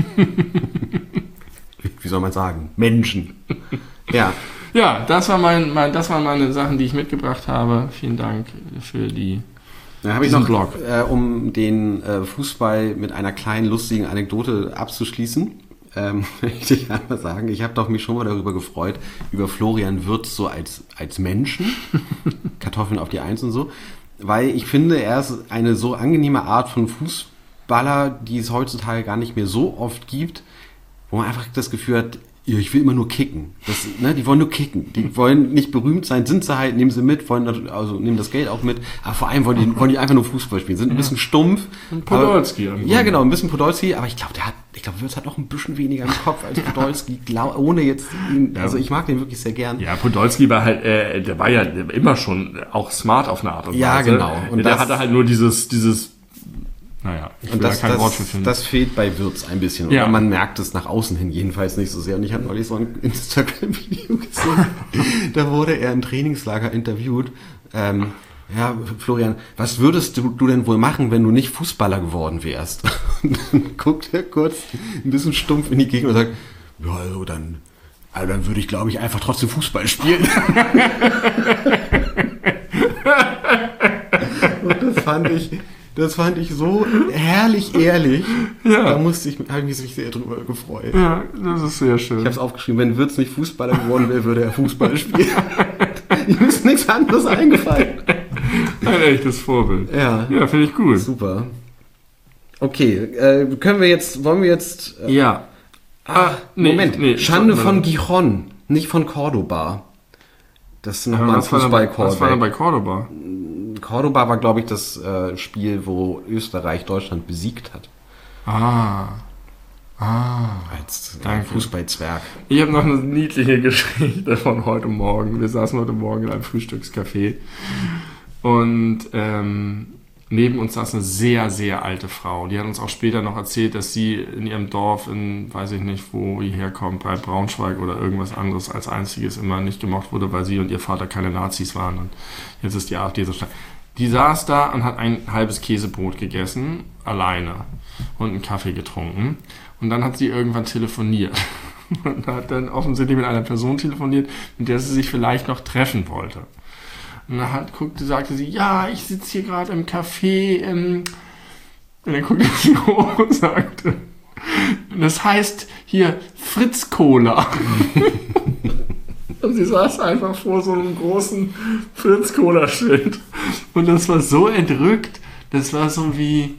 Wie soll man sagen? Menschen. Ja. Ja, das war mein, mein, das waren meine Sachen, die ich mitgebracht habe. Vielen Dank für die Da habe ich noch, Blog. Äh, um den äh, Fußball mit einer kleinen, lustigen Anekdote abzuschließen, ähm, möchte ich einmal sagen, ich habe doch mich schon mal darüber gefreut, über Florian Wirtz so als, als Menschen, Kartoffeln auf die Eins und so, weil ich finde, er ist eine so angenehme Art von Fußballer, die es heutzutage gar nicht mehr so oft gibt, wo man einfach das Gefühl hat, ich will immer nur kicken. Das, ne, die wollen nur kicken. Die wollen nicht berühmt sein, sind sie halt, nehmen sie mit, wollen also nehmen das Geld auch mit. Aber vor allem wollen die, wollen die einfach nur Fußball spielen. Sind ein bisschen stumpf. Ein Podolski. Aber, ja, genau, ein bisschen Podolski. Aber ich glaube, der hat, ich glaube, Wirtz hat noch ein bisschen weniger im Kopf als Podolski. Glaub, ohne jetzt, ihn, also ich mag den wirklich sehr gern. Ja, Podolski war halt, äh, der war ja immer schon auch smart auf eine Art und Weise. Ja, genau. Und der das, hatte halt nur dieses, dieses Naja, ich und will das, da kein das, Wort für finden. Das fehlt bei Wirtz ein bisschen. Ja. Oder man merkt es nach außen hin jedenfalls nicht so sehr. Und ich habe neulich so ein Instagram-Video gesehen. Da wurde er im Trainingslager interviewt. Ähm, ja, Florian, was würdest du, du denn wohl machen, wenn du nicht Fußballer geworden wärst? Und dann guckt er kurz ein bisschen stumpf in die Gegend und sagt, ja, also dann, also dann würde ich, glaube ich, einfach trotzdem Fußball spielen. Und das fand ich, das fand ich so herrlich ehrlich. Ja. Da musste ich, habe ich mich sehr drüber gefreut. Ja, das ist sehr schön. Ich habe es aufgeschrieben, wenn Wirtz nicht Fußballer geworden wäre, würde er Fußball spielen. Ihm ist nichts anderes eingefallen. Ein echtes Vorbild. Ja, Ja, finde ich gut. super. Okay, äh, können wir jetzt, wollen wir jetzt... Äh, Ja. ah, nee, Moment, nee, Schande stopp, von Moment. Gijon, nicht von Cordoba. Das ist Ja, nochmal ein was, war denn bei, was war denn bei Fußball-Callback. Cordoba? Cordoba war, glaube ich, das äh, Spiel, wo Österreich Deutschland besiegt hat. Ah. Ah. Als äh, Danke. Fußballzwerg. Ich habe noch eine niedliche Geschichte von heute Morgen. Wir saßen heute Morgen in einem Frühstückscafé und ähm, neben uns saß eine sehr, sehr alte Frau. Die hat uns auch später noch erzählt, dass sie in ihrem Dorf in, weiß ich nicht, wo die herkommt, bei Braunschweig oder irgendwas anderes als einziges immer nicht gemocht wurde, weil sie und ihr Vater keine Nazis waren. Und jetzt ist die AfD so stark. Die saß da und hat ein halbes Käsebrot gegessen, alleine, und einen Kaffee getrunken. Und dann hat sie irgendwann telefoniert. Und hat dann offensichtlich mit einer Person telefoniert, mit der sie sich vielleicht noch treffen wollte. Und dann hat, guckte, sagte sie, ja, ich sitze hier gerade im Café. Ähm, und dann guckte sie hoch und sagte, das heißt hier Fritz Cola. Und sie saß einfach vor so einem großen Fritz Cola Schild. Und das war so entrückt, das war so wie,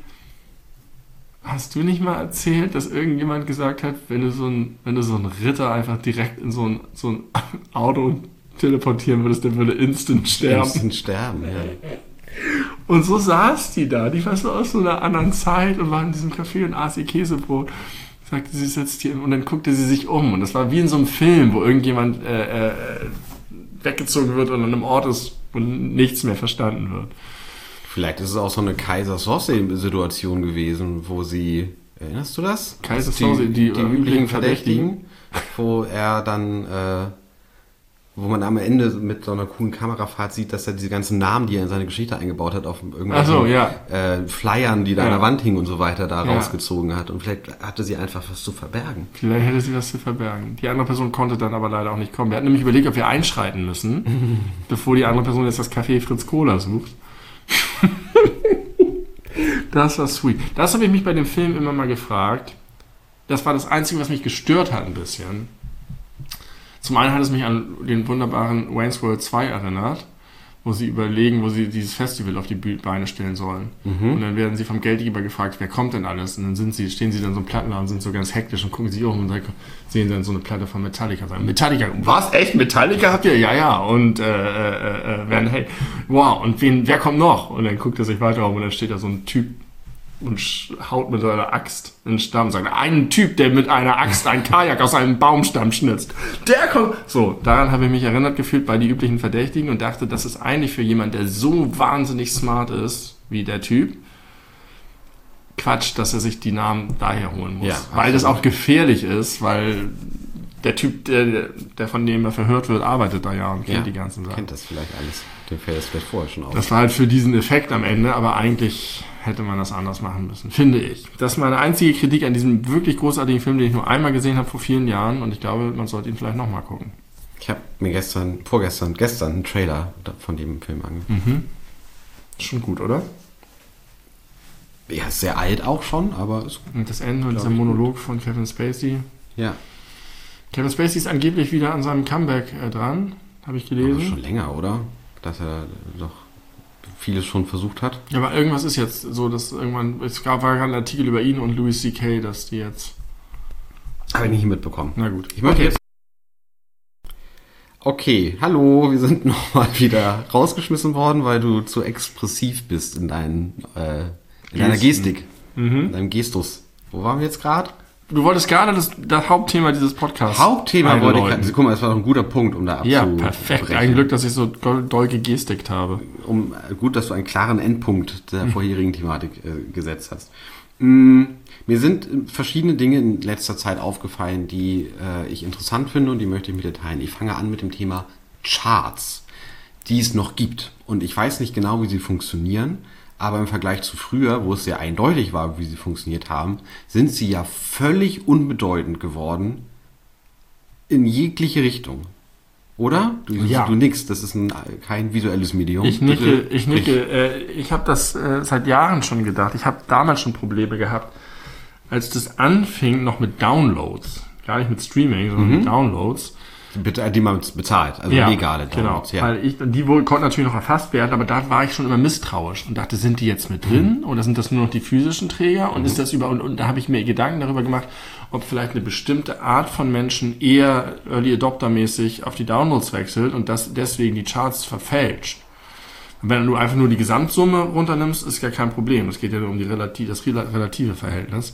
hast du nicht mal erzählt, dass irgendjemand gesagt hat, wenn du so ein, wenn du so einen Ritter einfach direkt in so ein, so ein Auto teleportieren würdest, der würde instant sterben. Instant sterben, ja. Und so saß die da, die war so aus so einer anderen Zeit und war in diesem Café und aß ihr Käsebrot. Sagte, sie sitzt hier und dann guckte sie sich um und das war wie in so einem Film, wo irgendjemand äh, äh, weggezogen wird und an einem Ort ist, wo nichts mehr verstanden wird. Vielleicht ist es auch so eine Kaiser-Sosse-Situation gewesen, wo sie, erinnerst du das? Kaiser-Sosse, die, die üblichen Verdächtigen, wo er dann, äh, wo man am Ende mit so einer coolen Kamerafahrt sieht, dass er diese ganzen Namen, die er in seine Geschichte eingebaut hat, auf irgendwelchen so, ja. äh, Flyern, die da Ja. an der Wand hingen und so weiter, da Ja. rausgezogen hat. Und vielleicht hatte sie einfach was zu verbergen. Vielleicht hätte sie was zu verbergen. Die andere Person konnte dann aber leider auch nicht kommen. Wir hatten nämlich überlegt, ob wir einschreiten müssen, bevor die andere Person jetzt das Café Fritz Cola sucht. Das war sweet. Das habe ich mich bei dem Film immer mal gefragt. Das war das Einzige, was mich gestört hat ein bisschen. Zum einen hat es mich an den wunderbaren Wayne's World zwei erinnert, wo sie überlegen, wo sie dieses Festival auf die Beine stellen sollen. Mhm. Und dann werden sie vom Geldgeber gefragt, wer kommt denn alles? Und dann sind sie, stehen sie dann so im Plattenladen, sind so ganz hektisch und gucken sich um und sehen dann so eine Platte von Metallica und sagen, Metallica, was, echt? Metallica habt ihr? Ja, ja. Und äh, äh, äh, Van Halen, wow, und wen, wer kommt noch? Und dann guckt er sich weiter um und dann steht da so ein Typ und haut mit seiner Axt in den Stamm und sagt, ein Typ, der mit einer Axt einen Kajak aus einem Baumstamm schnitzt. Der kommt. So, daran habe ich mich erinnert gefühlt bei die üblichen Verdächtigen und dachte, das ist eigentlich für jemand, der so wahnsinnig smart ist, wie der Typ, Quatsch, dass er sich die Namen daher holen muss. Ja, weil das absolut. auch gefährlich ist, weil der Typ, der, der von dem er verhört wird, arbeitet da ja und kennt Ja, die ganzen Sachen. kennt das vielleicht alles. Dem fällt das vielleicht vorher schon auf. Das war halt für diesen Effekt am Ende, aber eigentlich hätte man das anders machen müssen, finde ich. Das ist meine einzige Kritik an diesem wirklich großartigen Film, den ich nur einmal gesehen habe vor vielen Jahren und ich glaube, man sollte ihn vielleicht nochmal gucken. Ich habe mir gestern, vorgestern, gestern einen Trailer von dem Film angeguckt. Mhm. Schon gut, oder? Ja, ist sehr alt auch schon, aber ist, Und das Ende und Glaub dieser ich Monolog von Kevin Spacey. ja, Kevin Spacey ist angeblich wieder an seinem Comeback äh, dran, habe ich aber gelesen. schon länger, oder? Dass er doch vieles schon versucht hat. Ja, aber irgendwas ist jetzt so, dass irgendwann, es gab war gerade ein Artikel über ihn und Louis C K, dass die jetzt, Habe ich nicht mitbekommen. na gut. Ich möchte Okay. jetzt. Okay, hallo, wir sind nochmal wieder rausgeschmissen worden, weil du zu expressiv bist in, deinen, äh, in deiner Gesten. Gestik, Mhm. in deinem Gestus. Wo waren wir jetzt gerade? Du wolltest gerade das, das Hauptthema dieses Podcasts Hauptthema wollte ich einläuten. gerade. Guck mal, das war doch ein guter Punkt, um da Ja, abzubrechen. perfekt. Ein Glück, dass ich so doll, doll gegestigt habe. Um, gut, dass du einen klaren Endpunkt der vorherigen Thematik äh, gesetzt hast. Mm, mir sind verschiedene Dinge in letzter Zeit aufgefallen, die äh, ich interessant finde und die möchte ich mit dir teilen. Ich fange an mit dem Thema Charts. die es noch gibt. Und ich weiß nicht genau, wie sie funktionieren, aber im Vergleich zu früher, wo es sehr eindeutig war, wie sie funktioniert haben, sind sie ja völlig unbedeutend geworden in jegliche Richtung. Oder? Du, Ja. du nix, das ist ein, kein visuelles Medium. Ich nicke, Bitte ich sprich. nicke. Äh, ich habe das äh, seit Jahren schon gedacht. Ich habe damals schon Probleme gehabt, als das anfing noch mit Downloads. Gar nicht mit Streaming, sondern Mhm. mit Downloads. Bitte, die man bezahlt, also Ja, legale genau. Downloads. Ja. Weil ich, die wohl konnten natürlich noch erfasst werden, aber da war ich schon immer misstrauisch und dachte, sind die jetzt mit drin oder sind das nur noch die physischen Träger und ist das über und, und da habe ich mir Gedanken darüber gemacht, ob vielleicht eine bestimmte Art von Menschen eher Early Adopter mäßig auf die Downloads wechselt und das deswegen die Charts verfälscht. Und wenn du einfach nur die Gesamtsumme runternimmst, ist ja kein Problem. Es geht ja nur um die relativ, das relative Verhältnis.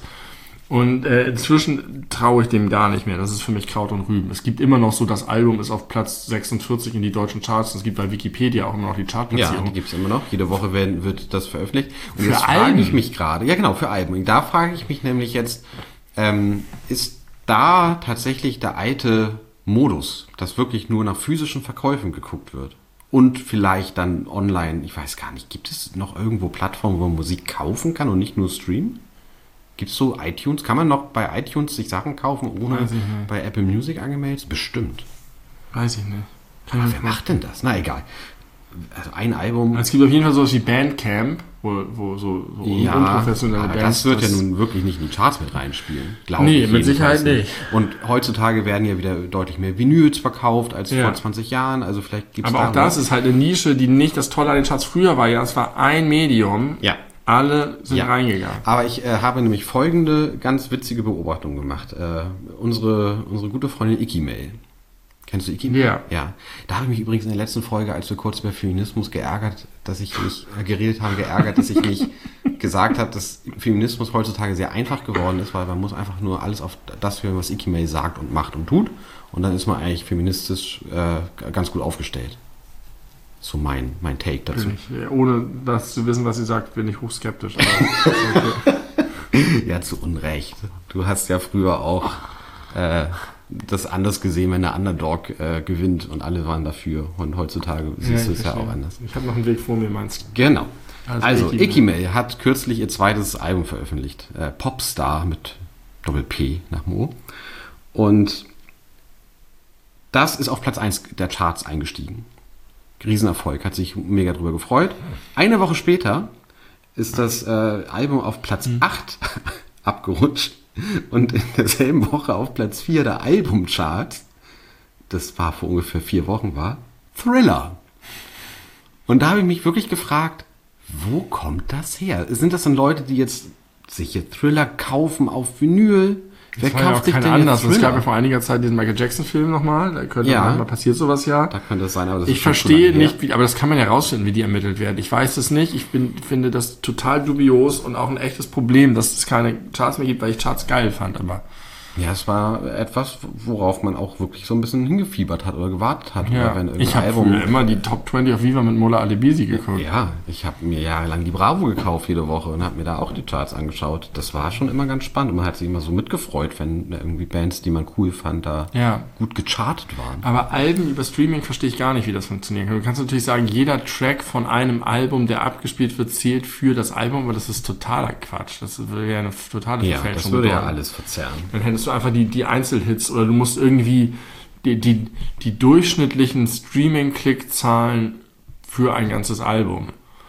Und äh, inzwischen traue ich dem gar nicht mehr. Das ist für mich Kraut und Rüben. Es gibt immer noch so, das Album ist auf Platz sechsundvierzig in die deutschen Charts. Es gibt bei Wikipedia auch immer noch die Ja, Chartplatzierung. die gibt's immer noch. Jede Woche werden, wird das veröffentlicht. Und Für jetzt frage Alben? ich mich gerade, ja genau, für Alben. Und da frage ich mich nämlich jetzt, ähm, ist da tatsächlich der alte Modus, dass wirklich nur nach physischen Verkäufen geguckt wird? Und vielleicht dann online, ich weiß gar nicht, gibt es noch irgendwo Plattformen, wo man Musik kaufen kann und nicht nur streamen? Gibt es so iTunes? Kann man noch bei iTunes sich Sachen kaufen, ohne Weiß ich nicht. bei Apple Music angemeldet? Bestimmt. Weiß ich nicht. Aber wer macht denn das? Na egal. Also ein Album. Es gibt auf jeden Fall sowas wie Bandcamp, wo, wo so, so Ja, unprofessionelle aber Bands... das wird ja nun wirklich nicht in die Charts mit reinspielen. Glaube Nee, ich mit jedenfalls Sicherheit nicht. Und heutzutage werden ja wieder deutlich mehr Vinyls verkauft als Ja. vor zwanzig Jahren. Also vielleicht gibt es Aber auch das ist halt eine Nische, die nicht das Tolle an den Charts früher war. Ja, es war ein Medium. Ja. Alle sind Ja. reingegangen. Aber ich äh, habe nämlich folgende ganz witzige Beobachtung gemacht. Äh, unsere, unsere gute Freundin Iki-Mail. Kennst du Iki-Mail? Ja. Ja. Da habe ich mich übrigens in der letzten Folge, als wir kurz über Feminismus geärgert, dass ich mich äh, geredet habe, geärgert, dass ich nicht gesagt habe, dass Feminismus heutzutage sehr einfach geworden ist, weil man muss einfach nur alles auf das hören, was Iki-Mail sagt und macht und tut. Und dann ist man eigentlich feministisch äh, ganz gut aufgestellt. So mein, mein Take dazu. Bin ich, ohne das zu wissen, was sie sagt, bin ich hochskeptisch. Aber okay. Ja, zu Unrecht. Du hast ja früher auch äh, das anders gesehen, wenn der Underdog äh, gewinnt und alle waren dafür. Und heutzutage siehst du ich es ja verstehe. auch anders. Ich habe noch einen Weg vor mir, meinst du? Genau. Also Also, Iki-Mail. Iki-Mail hat kürzlich ihr zweites Album veröffentlicht. Äh, Popstar mit Doppel-P nach Mo. Und das ist auf Platz eins der Charts eingestiegen. Riesenerfolg, hat sich mega drüber gefreut. Eine Woche später ist das äh, Album auf Platz acht abgerutscht und in derselben Woche auf Platz vier der Albumcharts, das war vor ungefähr vier Wochen war, Thriller. Und da habe ich mich wirklich gefragt, wo kommt das her? Sind das dann Leute, die jetzt sich hier Thriller kaufen auf Vinyl? Wer Das war ja auch kauft sich kein denn anders. jetzt Es gab ja Thriller? vor einiger Zeit diesen Michael Jackson-Film nochmal. Da könnte Ja. manchmal passiert sowas ja. Da könnte es sein, aber das Ich ist schon zu verstehe lange her. nicht, wie, aber das kann man ja rausfinden, wie die ermittelt werden. Ich weiß es nicht. Ich bin, finde das total dubios und auch ein echtes Problem, dass es keine Charts mehr gibt, weil ich Charts geil fand. Aber Ja, es war etwas, worauf man auch wirklich so ein bisschen hingefiebert hat oder gewartet hat. ja, Oder wenn irgendein ich habe Album. früher immer die Top zwanzig auf Viva mit Mola Adebisi geguckt. Ja, ich habe mir jahrelang die Bravo gekauft jede Woche und habe mir da auch die Charts angeschaut. Das war schon immer ganz spannend und man hat sich immer so mitgefreut, wenn irgendwie Bands, die man cool fand, da Ja. gut gechartet waren. Aber Alben über Streaming verstehe ich gar nicht, wie das funktionieren kann. Du kannst natürlich sagen, jeder Track von einem Album, der abgespielt wird, zählt für das Album, aber das ist totaler Quatsch. Das wäre ja eine totale Ja, Verfälschung. das würde ja bedeuten. alles verzerren. Dann hättest du einfach die, die Einzelhits oder du musst irgendwie die, die, die durchschnittlichen Streaming-Klickzahlen für ein ganzes Album.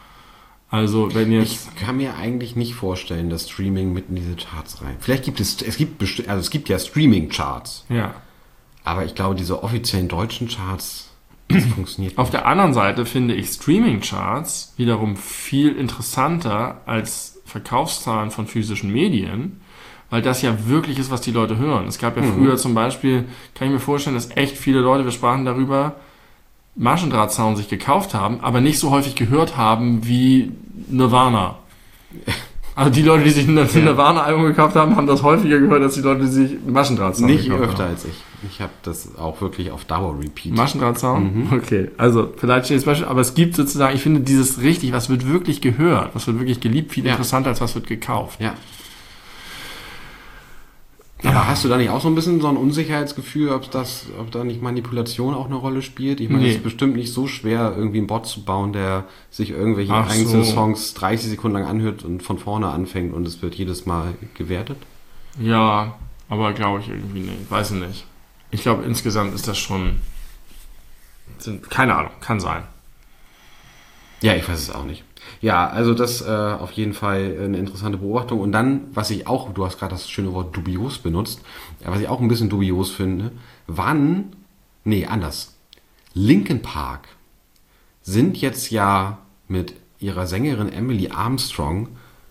Also wenn Ich jetzt... kann mir eigentlich nicht vorstellen, dass Streaming mit in diese Charts rein. Vielleicht gibt es, es gibt besti- also es gibt ja Streaming-Charts, Ja. aber ich glaube, diese offiziellen deutschen Charts, das funktioniert Auf der anderen Seite finde ich Streaming-Charts wiederum viel interessanter als Verkaufszahlen von physischen Medien, weil das ja wirklich ist, was die Leute hören. Es gab ja Mhm. früher zum Beispiel, kann ich mir vorstellen, dass echt viele Leute, wir sprachen darüber, Maschendrahtzaun sich gekauft haben, aber nicht so häufig gehört haben wie Nirvana. Also die Leute, die sich ein Nirvana-Album gekauft haben, haben das häufiger gehört, als die Leute, die sich Maschendrahtzaun Nicht gekauft öfter haben. als ich. Ich habe das auch wirklich auf Dauer repeat. Maschendrahtzaun? Mhm. Okay, also vielleicht steht das Beispiel, aber es gibt sozusagen, ich finde dieses richtig, was wird wirklich gehört, was wird wirklich geliebt, viel Ja. interessanter als was wird gekauft. Ja. Aber ja. Hast du da nicht auch so ein bisschen so ein Unsicherheitsgefühl, ob das, ob da nicht Manipulation auch eine Rolle spielt? Ich meine, nee. Es ist bestimmt nicht so schwer, irgendwie einen Bot zu bauen, der sich irgendwelche Ach einzelnen so. Songs dreißig Sekunden lang anhört und von vorne anfängt und es wird jedes Mal gewertet. Ja, aber glaube ich irgendwie nicht. Weiß ich nicht. Ich glaube, insgesamt ist das schon... Sind, keine Ahnung, kann sein. Ja, ich weiß es auch nicht. Ja, also das äh, auf jeden Fall eine interessante Beobachtung. Und dann, was ich auch, du hast gerade das schöne Wort dubios benutzt, was ich auch ein bisschen dubios finde, wann, nee, anders, Linkin Park sind jetzt ja mit ihrer Sängerin Emily Armstrong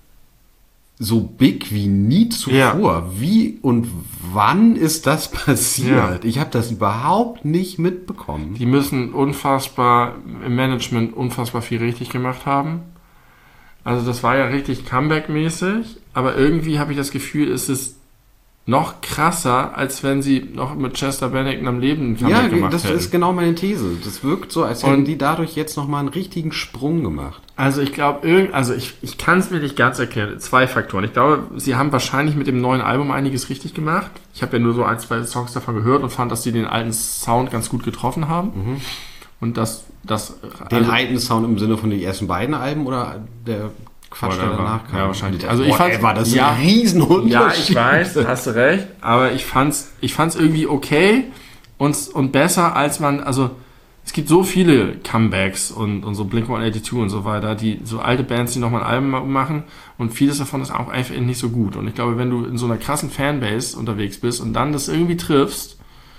so big wie nie zuvor. Ja. Wie und wann ist das passiert? Ja. Ich habe das überhaupt nicht mitbekommen. Die müssen unfassbar im Management unfassbar viel richtig gemacht haben. Also das war ja richtig Comeback-mäßig, aber irgendwie habe ich das Gefühl, es ist noch krasser, als wenn sie noch mit Chester Bennington am Leben ein Comeback ja, gemacht das hätten. Ist genau meine These. Das wirkt so, als hätten Und die dadurch jetzt nochmal einen richtigen Sprung gemacht. Also ich glaube, also ich, ich kann es mir nicht ganz erklären. Zwei Faktoren. Ich glaube, sie haben wahrscheinlich mit dem neuen Album einiges richtig gemacht. Ich habe ja nur so ein, zwei Songs davon gehört und fand, dass sie den alten Sound ganz gut getroffen haben. Mhm. Und dass das... Den also, alten Sound im Sinne von den ersten beiden Alben oder der Quatsch, der danach kam? Ja, wahrscheinlich. Also ich fand, war das ja, ein Riesenunterschied. Ja, ich weiß, hast du recht. Aber ich fand's, ich fand's irgendwie okay und, und besser, als man, also es gibt so viele Comebacks und, und so Blink one eighty-two und so weiter, die so alte Bands, die nochmal ein Album machen und vieles davon ist auch einfach nicht so gut. Und ich glaube, wenn du in so einer krassen Fanbase unterwegs bist und dann das irgendwie triffst,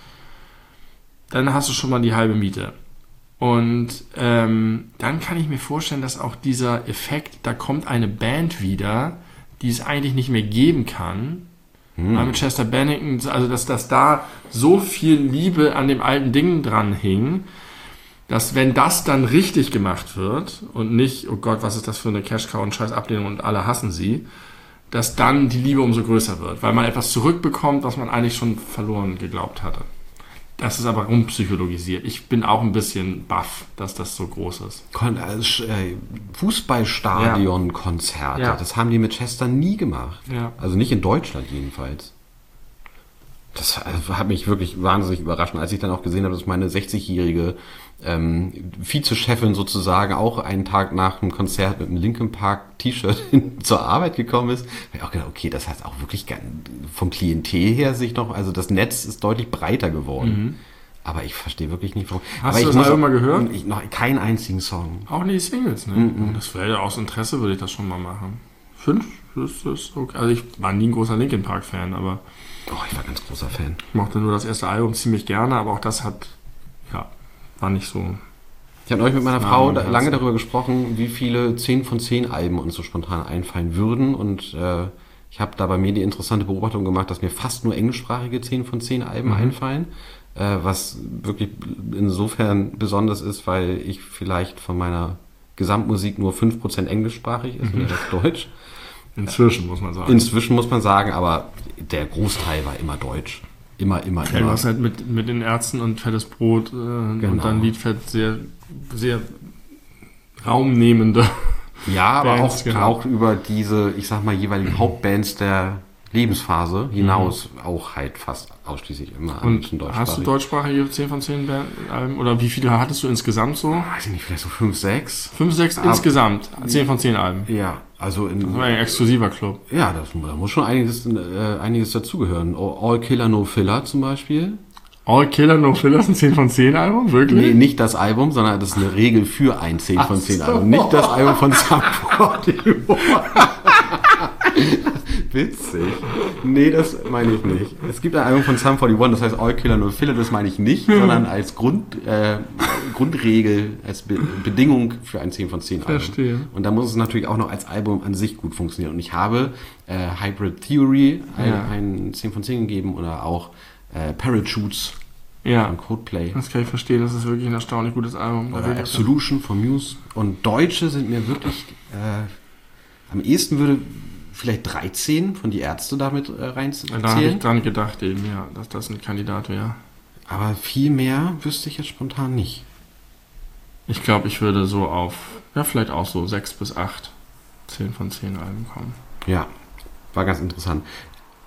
dann hast du schon mal die halbe Miete. Und ähm, dann kann ich mir vorstellen, dass auch dieser Effekt, da kommt eine Band wieder, die es eigentlich nicht mehr geben kann, hm. weil mit Chester Bennington, also dass, dass da so viel Liebe an dem alten Ding dran hing, dass wenn das dann richtig gemacht wird und nicht, oh Gott, was ist das für eine Cash-Cow und scheiß Ablehnung und alle hassen sie, dass dann die Liebe umso größer wird, weil man etwas zurückbekommt, was man eigentlich schon verloren geglaubt hatte. Das ist aber rumpsychologisiert. Ich bin auch ein bisschen baff, dass das so groß ist. Fußballstadion-Konzerte, ja. Das haben die mit Chester nie gemacht. Ja. Also nicht in Deutschland jedenfalls. Das hat mich wirklich wahnsinnig überrascht, als ich dann auch gesehen habe, dass meine sechzigjährige ähm, Vizechefin sozusagen auch einen Tag nach dem Konzert mit einem Linkin Park T-Shirt zur Arbeit gekommen ist. Da habe ich auch gedacht, okay, das heißt auch wirklich vom Klientel her sich noch, also das Netz ist deutlich breiter geworden. Mhm. Aber ich verstehe wirklich nicht, warum. Hast Aber du ich das Album mal gehört? Ich, noch keinen einzigen Song. Auch nicht die Singles, ne? Mhm. Das wäre ja aus Interesse, würde ich das schon mal machen. Fünf? Das ist okay. Also ich war nie ein großer Linkin Park Fan, aber oh, ich war ganz großer Fan. Ich mochte nur das erste Album ziemlich gerne, aber auch das hat, ja, war nicht so. Ich habe neulich mit meiner Frau da, lange darüber gesprochen, wie viele zehn von zehn Alben uns so spontan einfallen würden. Und äh, ich habe da bei mir die interessante Beobachtung gemacht, dass mir fast nur englischsprachige zehn von zehn Alben mhm. einfallen. Äh, was wirklich insofern besonders ist, weil ich vielleicht von meiner Gesamtmusik nur fünf Prozent englischsprachig ist mhm. und der Rest Deutsch. Inzwischen muss man sagen. Inzwischen muss man sagen, aber der Großteil war immer deutsch. Immer, immer, ja, immer. Du hast halt mit, mit den Ärzten und Fettes Brot äh, genau. und dann Liedfett sehr, sehr raumnehmende ja, aber Bands, auch, genau. auch über diese, ich sag mal, jeweiligen Hauptbands der Lebensphase hinaus mhm. auch halt fast ausschließlich immer und deutschsprachig. Hast du deutschsprachige zehn von zehn Alben? Oder wie viele hattest du insgesamt so? Weiß ich nicht, vielleicht so fünf, sechs. fünf, sechs insgesamt? zehn von zehn Alben? Ja, also in... Das war ein exklusiver Club. Ja, das, da muss schon einiges, äh, einiges dazugehören. All Killer No Filler zum Beispiel. All Killer No Filler ist ein zehn von zehn Album? Wirklich? Nee, nicht das Album, sondern das ist eine Regel für ein zehn von zehn so. Album. Nicht das Album von Sum forty-one. Witzig. Nee, das meine ich nicht. Es gibt ein Album von Sum forty-one, das heißt All Killer No Filler, das meine ich nicht, sondern als Grund, äh, Grundregel, als Be- Bedingung für ein zehn von zehn Album. Verstehe. Und da muss es natürlich auch noch als Album an sich gut funktionieren. Und ich habe äh, Hybrid Theory ein, ja. ein zehn von zehn gegeben oder auch äh, Parachutes ja. von Coldplay. Das kann ich verstehen, das ist wirklich ein erstaunlich gutes Album. Oder Absolution von Muse. Und Deutsche sind mir wirklich, äh, am ehesten würde vielleicht dreizehn von die Ärzte damit äh, reinzählen. Da habe ich dran gedacht eben, ja, dass das ein Kandidat wäre. Aber viel mehr wüsste ich jetzt spontan nicht. Ich glaube, ich würde so auf, ja, vielleicht auch so sechs bis acht, zehn von zehn Alben kommen. Ja, war ganz interessant.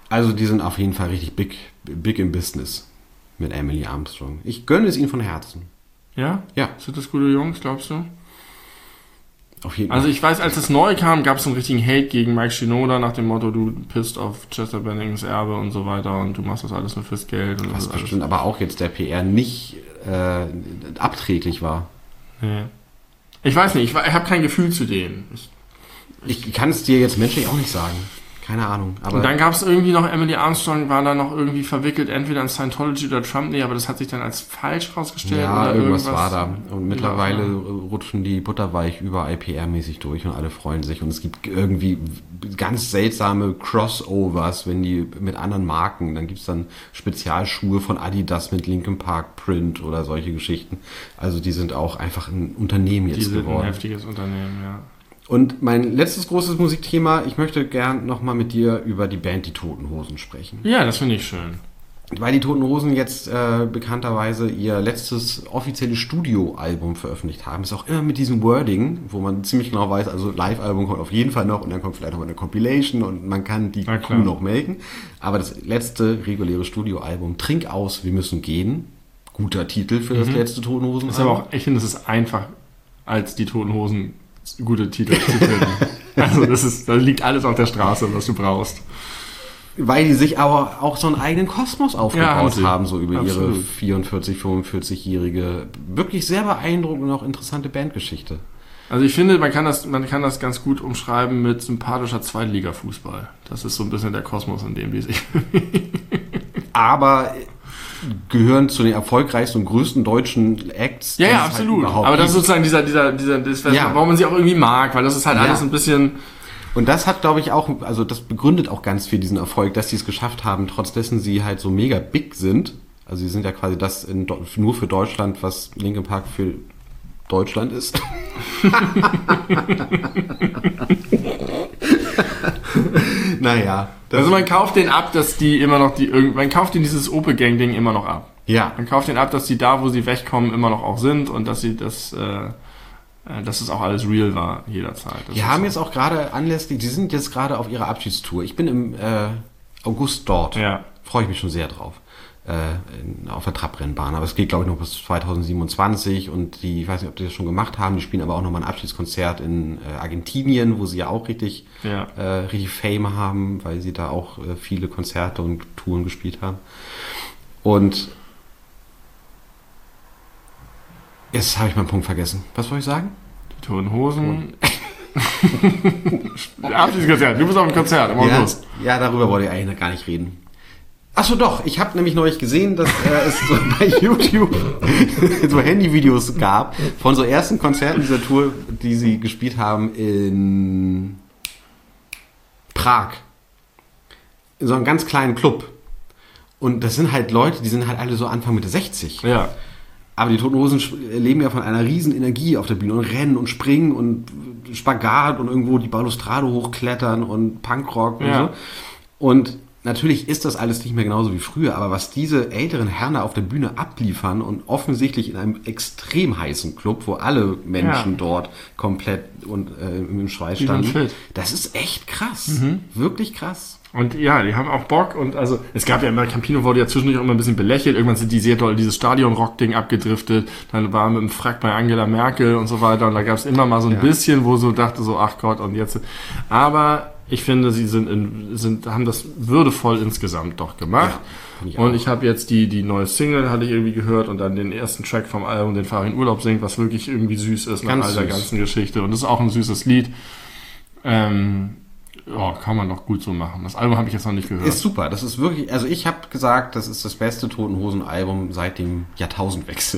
Also die sind auf jeden Fall richtig big, big im Business mit Emily Armstrong. Ich gönne es ihnen von Herzen. Ja? Ja. Sind das gute Jungs, glaubst du? Auf jeden Fall. Also ich weiß, als es neu kam, gab es einen richtigen Hate gegen Mike Shinoda nach dem Motto, du pisst auf Chester Benningtons Erbe und so weiter und du machst das alles nur fürs Geld. Und Was das bestimmt aber auch jetzt der P R nicht äh, abträglich war. Nee. Ich weiß nicht, ich, ich habe kein Gefühl zu denen. Ich, Ich kann es dir jetzt menschlich auch nicht sagen. Keine Ahnung. Aber und dann gab es irgendwie noch, Emily Armstrong war da noch irgendwie verwickelt, entweder in Scientology oder Trump, nee, aber das hat sich dann als falsch rausgestellt. ja, oder irgendwas, irgendwas war da. Und mittlerweile ja. rutschen die butterweich überall P R-mäßig durch und alle freuen sich. Und es gibt irgendwie ganz seltsame Crossovers, wenn die mit anderen Marken, dann gibt es dann Spezialschuhe von Adidas mit Linkin Park Print oder solche Geschichten. Also die sind auch einfach ein Unternehmen jetzt Die sind geworden. ein heftiges Unternehmen, ja. Und mein letztes großes Musikthema, ich möchte gern nochmal mit dir über die Band Die Toten Hosen sprechen. Ja, das finde ich schön. Weil die Toten Hosen jetzt äh, bekannterweise ihr letztes offizielles Studioalbum veröffentlicht haben. Ist auch immer mit diesem Wording, wo man ziemlich genau weiß, also Live-Album kommt auf jeden Fall noch und dann kommt vielleicht noch mal eine Compilation und man kann die Kuh noch melken. Aber das letzte reguläre Studioalbum, Trink aus, wir müssen gehen. Guter Titel für mhm. das letzte Toten Hosen. Ist aber auch, ich finde, es ist einfach, als die Toten Hosen gute Titel zu finden. Also das ist, da liegt alles auf der Straße, was du brauchst. Weil die sich aber auch so einen eigenen Kosmos aufgebaut ja, haben, so über Absolut. ihre vierundvierzig, fünfundvierzig-jährige, wirklich sehr beeindruckende und auch interessante Bandgeschichte. Also ich finde, man kann das, man kann das ganz gut umschreiben mit sympathischer Zweitliga-Fußball. Das ist so ein bisschen der Kosmos, in dem die sich aber gehören zu den erfolgreichsten und größten deutschen Acts. Ja, ja, absolut. Halt aber das ist sozusagen dieser, dieser, dieser, das, ja. warum man sie auch irgendwie mag, weil das ist halt ja. alles ein bisschen. Und das hat, glaube ich, auch, also das begründet auch ganz viel diesen Erfolg, dass sie es geschafft haben, trotz dessen sie halt so mega big sind. Also sie sind ja quasi das in, nur für Deutschland, was Linkin Park für Deutschland ist. Naja. Also man kauft den ab, dass die immer noch die, man kauft den dieses Opel-Gang-Ding immer noch ab. Ja. Man kauft den ab, dass die da, wo sie wegkommen, immer noch auch sind und dass sie das, äh, dass es auch alles real war jederzeit. Das die haben so. Jetzt auch gerade anlässlich, die sind jetzt gerade auf ihrer Abschiedstour. Ich bin im äh, August dort. Ja. Freue ich mich schon sehr drauf. Äh, auf der Trabrennbahn. Aber es geht, glaube ich, noch bis zwanzig siebenundzwanzig und die, ich weiß nicht, ob die das schon gemacht haben, die spielen aber auch nochmal ein Abschiedskonzert in äh, Argentinien, wo sie ja auch richtig, ja. äh, richtig Fame haben, weil sie da auch äh, viele Konzerte und Touren gespielt haben. Und jetzt habe ich meinen Punkt vergessen. Was wollte ich sagen? Die Toten Hosen. Abschiedskonzert. Du bist auf dem Konzert im August. Ja, ja, darüber wollte ich eigentlich gar nicht reden. Achso doch, ich habe nämlich neulich gesehen, dass äh, es so bei YouTube so Handyvideos gab von so ersten Konzerten dieser Tour, die sie gespielt haben in Prag. In so einem ganz kleinen Club. Und das sind halt Leute, die sind halt alle so Anfang Mitte sechzig. Ja. Aber die Toten Hosen leben ja von einer riesen Energie auf der Bühne und rennen und springen und Spagat und irgendwo die Balustrade hochklettern und Punkrock und ja. so. Und natürlich ist das alles nicht mehr genauso wie früher, aber was diese älteren Herren da auf der Bühne abliefern und offensichtlich in einem extrem heißen Club, wo alle Menschen ja. dort komplett und äh, im Schweiß standen, das ist echt krass. Mhm. Wirklich krass. Und ja, die haben auch Bock und also es gab ja immer, Campino wurde ja zwischendurch auch immer ein bisschen belächelt, irgendwann sind die sehr doll dieses Stadion-Rock-Ding abgedriftet, dann war mit dem Frack bei Angela Merkel und so weiter und da gab es immer mal so ein ja. bisschen, wo so dachte so, ach Gott und jetzt, aber ich finde, sie sind, in, sind haben das würdevoll insgesamt doch gemacht. Ja, ich und ich habe jetzt die, die neue Single, hatte ich irgendwie gehört, und dann den ersten Track vom Album, den Fahr in Urlaub singt, was wirklich irgendwie süß ist nach all der ganzen Geschichte. Und das ist auch ein süßes Lied. Ähm, ja, kann man doch gut so machen. Das Album habe ich jetzt noch nicht gehört. Ist super. Das ist wirklich, also ich habe gesagt, das ist das beste Toten Hosen Album seit dem Jahrtausendwechsel.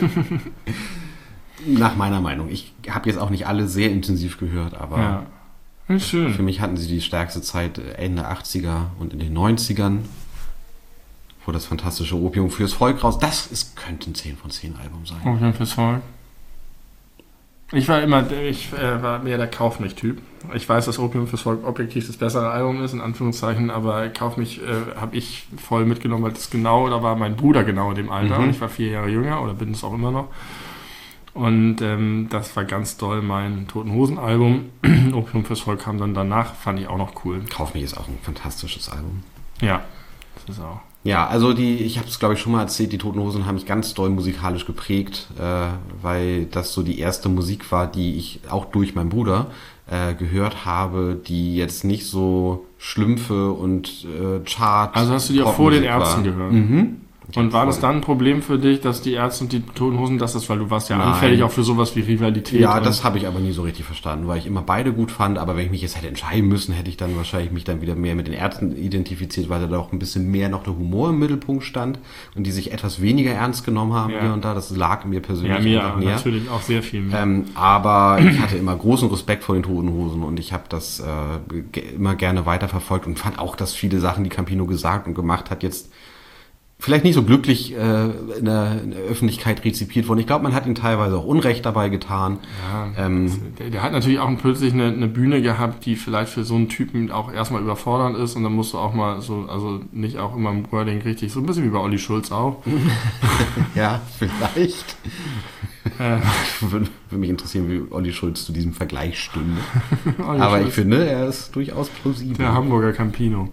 Nach meiner Meinung. Ich habe jetzt auch nicht alle sehr intensiv gehört, aber ja. Schön. Für mich hatten sie die stärkste Zeit Ende achtziger und in den neunzigern, wo das fantastische Opium fürs Volk raus, das ist, könnte ein zehn von zehn Album sein. Opium fürs Volk. Ich war immer, ich äh, war mehr der Kauf mich-Typ. Ich weiß, dass Opium fürs Volk objektiv das bessere Album ist, in Anführungszeichen, aber Kauf mich äh, habe ich voll mitgenommen, weil das genau, da war mein Bruder genau in dem Alter Mhm. und ich war vier Jahre jünger oder bin es auch immer noch. Und ähm, das war ganz doll mein Toten Hosen Album. Opium fürs Volk kam dann danach, fand ich auch noch cool. Kauf mich ist auch ein fantastisches Album. Ja, das ist auch. Ja, also die, ich habe es glaube ich schon mal erzählt, die Toten Hosen haben mich ganz doll musikalisch geprägt, äh, weil das so die erste Musik war, die ich auch durch meinen Bruder äh, gehört habe, die jetzt nicht so Schlümpfe und äh, Chart. Also hast du die auch vor den Popmusik Ärzten war. gehört? Mhm. Und war das dann ein Problem für dich, dass die Ärzte und die Toten Hosen, dass das, weil du warst ja Nein. anfällig auch für sowas wie Rivalität? Ja, und das habe ich aber nie so richtig verstanden, weil ich immer beide gut fand, aber wenn ich mich jetzt hätte entscheiden müssen, hätte ich dann wahrscheinlich mich dann wieder mehr mit den Ärzten identifiziert, weil da doch ein bisschen mehr noch der Humor im Mittelpunkt stand und die sich etwas weniger ernst genommen haben Ja. hier und da. Das lag mir persönlich Ja, mir einfach näher. natürlich auch sehr viel mehr. Ähm, aber ich hatte immer großen Respekt vor den Toten Hosen und ich habe das äh, ge- immer gerne weiterverfolgt und fand auch, dass viele Sachen, die Campino gesagt und gemacht hat, jetzt vielleicht nicht so glücklich äh, in, der, in der Öffentlichkeit rezipiert wurden. Ich glaube, man hat ihm teilweise auch Unrecht dabei getan. Ja, Ähm, der, der hat natürlich auch plötzlich eine, eine Bühne gehabt, die vielleicht für so einen Typen auch erstmal überfordernd ist und dann musst du auch mal so, also nicht auch immer im Wording richtig, so ein bisschen wie bei Olli Schulz auch. Ja, vielleicht. äh. Würde, würde mich interessieren, wie Olli Schulz zu diesem Vergleich stünde. Aber Schulz. Ich finde, er ist durchaus plausibel. Der Hamburger Campino.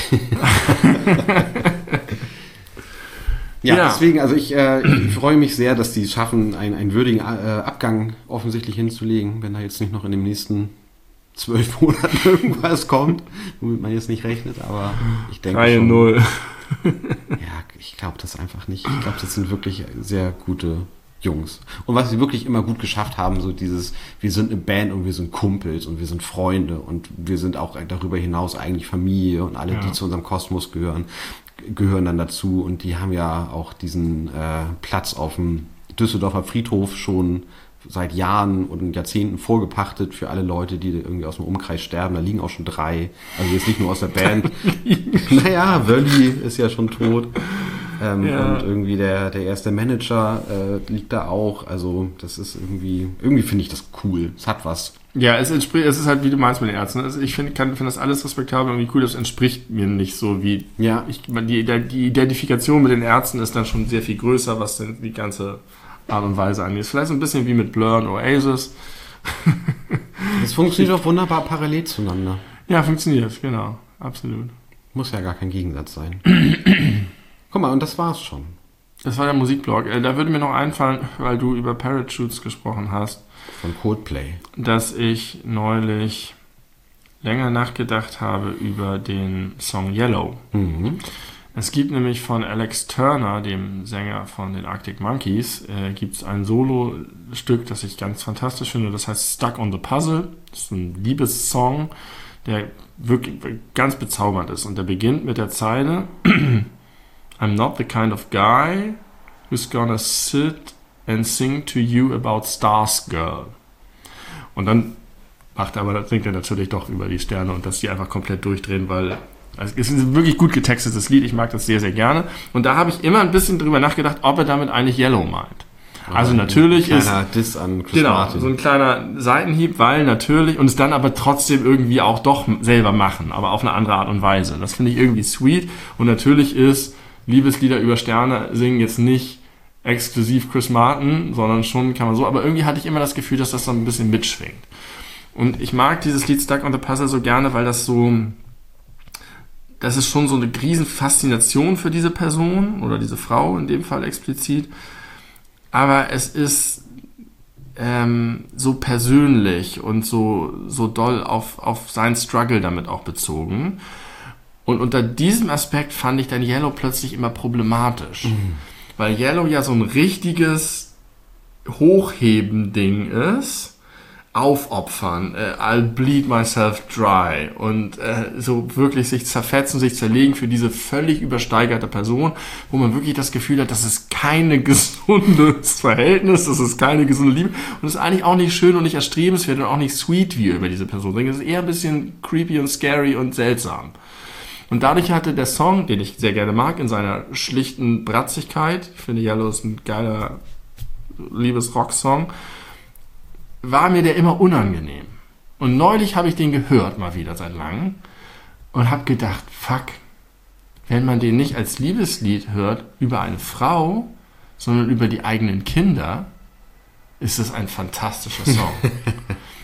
Ja, ja, deswegen, also ich, äh, ich freue mich sehr, dass die es schaffen, einen, einen würdigen äh, Abgang offensichtlich hinzulegen, wenn da jetzt nicht noch in den nächsten zwölf Monaten irgendwas kommt, womit man jetzt nicht rechnet, aber ich denke drei null. Ja, ich glaube das einfach nicht. Ich glaube, das sind wirklich sehr gute Jungs. Und was sie wirklich immer gut geschafft haben, so dieses, wir sind eine Band und wir sind Kumpels und wir sind Freunde und wir sind auch darüber hinaus eigentlich Familie und alle, ja. die zu unserem Kosmos gehören, gehören dann dazu und die haben ja auch diesen äh, Platz auf dem Düsseldorfer Friedhof schon seit Jahren und Jahrzehnten vorgepachtet für alle Leute, die irgendwie aus dem Umkreis sterben. Da liegen auch schon drei. Also jetzt nicht nur aus der Band. Naja, Wölli ist ja schon tot. Ähm, ja. Und irgendwie der, der erste Manager äh, liegt da auch. Also das ist irgendwie, irgendwie finde ich das cool. Es hat was. Ja, es entspricht, es ist halt, wie du meinst mit den Ärzten. Also ich finde find das alles respektabel und irgendwie cool. Das entspricht mir nicht so wie, ja. ich, die, die Identifikation mit den Ärzten ist dann schon sehr viel größer, was denn die ganze Art und Weise angeht. Vielleicht so ein bisschen wie mit Blur und Oasis. Das funktioniert auch wunderbar parallel zueinander. Ja, funktioniert, genau. Absolut. Muss ja gar kein Gegensatz sein. Guck mal, und das war's schon. Das war der Musikblog. Da würde mir noch einfallen, weil du über Parachutes gesprochen hast. Von Coldplay. Dass ich neulich länger nachgedacht habe über den Song Yellow. Mhm. Es gibt nämlich von Alex Turner, dem Sänger von den Arctic Monkeys, äh, gibt es ein Solo-Stück, das ich ganz fantastisch finde. Das heißt Stuck on the Puzzle. Das ist ein Liebessong, der wirklich ganz bezaubernd ist. Und der beginnt mit der Zeile I'm not the kind of guy who's gonna sit and sing to you about stars, girl. Und dann macht er aber, das singt er natürlich doch über die Sterne und dass die einfach komplett durchdrehen, weil also es ist ein wirklich gut getextetes Lied, ich mag das sehr, sehr gerne. Und da habe ich immer ein bisschen drüber nachgedacht, ob er damit eigentlich Yellow meint. Also natürlich ein ist... kleiner Diss an Chris genau, Martin. So ein kleiner Seitenhieb, weil natürlich, und es dann aber trotzdem irgendwie auch doch selber machen, aber auf eine andere Art und Weise. Das finde ich irgendwie sweet. Und natürlich ist Liebeslieder über Sterne singen jetzt nicht exklusiv Chris Martin, sondern schon kann man so, aber irgendwie hatte ich immer das Gefühl, dass das so ein bisschen mitschwingt. Und ich mag dieses Lied Stuck on the Puzzle so gerne, weil das so, das ist schon so eine riesen Faszination für diese Person oder diese Frau in dem Fall explizit, aber es ist ähm, so persönlich und so, so doll auf, auf seinen Struggle damit auch bezogen. Und unter diesem Aspekt fand ich dann Yellow plötzlich immer problematisch. Mhm. Weil Yellow ja so ein richtiges Hochheben-Ding ist. Aufopfern, äh, I'll bleed myself dry und äh, so wirklich sich zerfetzen, sich zerlegen für diese völlig übersteigerte Person, wo man wirklich das Gefühl hat, das ist kein gesundes Verhältnis, das ist keine gesunde Liebe und das ist eigentlich auch nicht schön und nicht erstrebenswert und auch nicht sweet, wie er über diese Person denkt. Das ist eher ein bisschen creepy und scary und seltsam. Und dadurch hatte der Song, den ich sehr gerne mag, in seiner schlichten Bratzigkeit, ich finde Yellow ist ein geiler Liebes-Rock-Song, war mir der immer unangenehm. Und neulich habe ich den gehört, mal wieder seit langem, und habe gedacht, fuck, wenn man den nicht als Liebeslied hört über eine Frau, sondern über die eigenen Kinder, ist das ein fantastischer Song.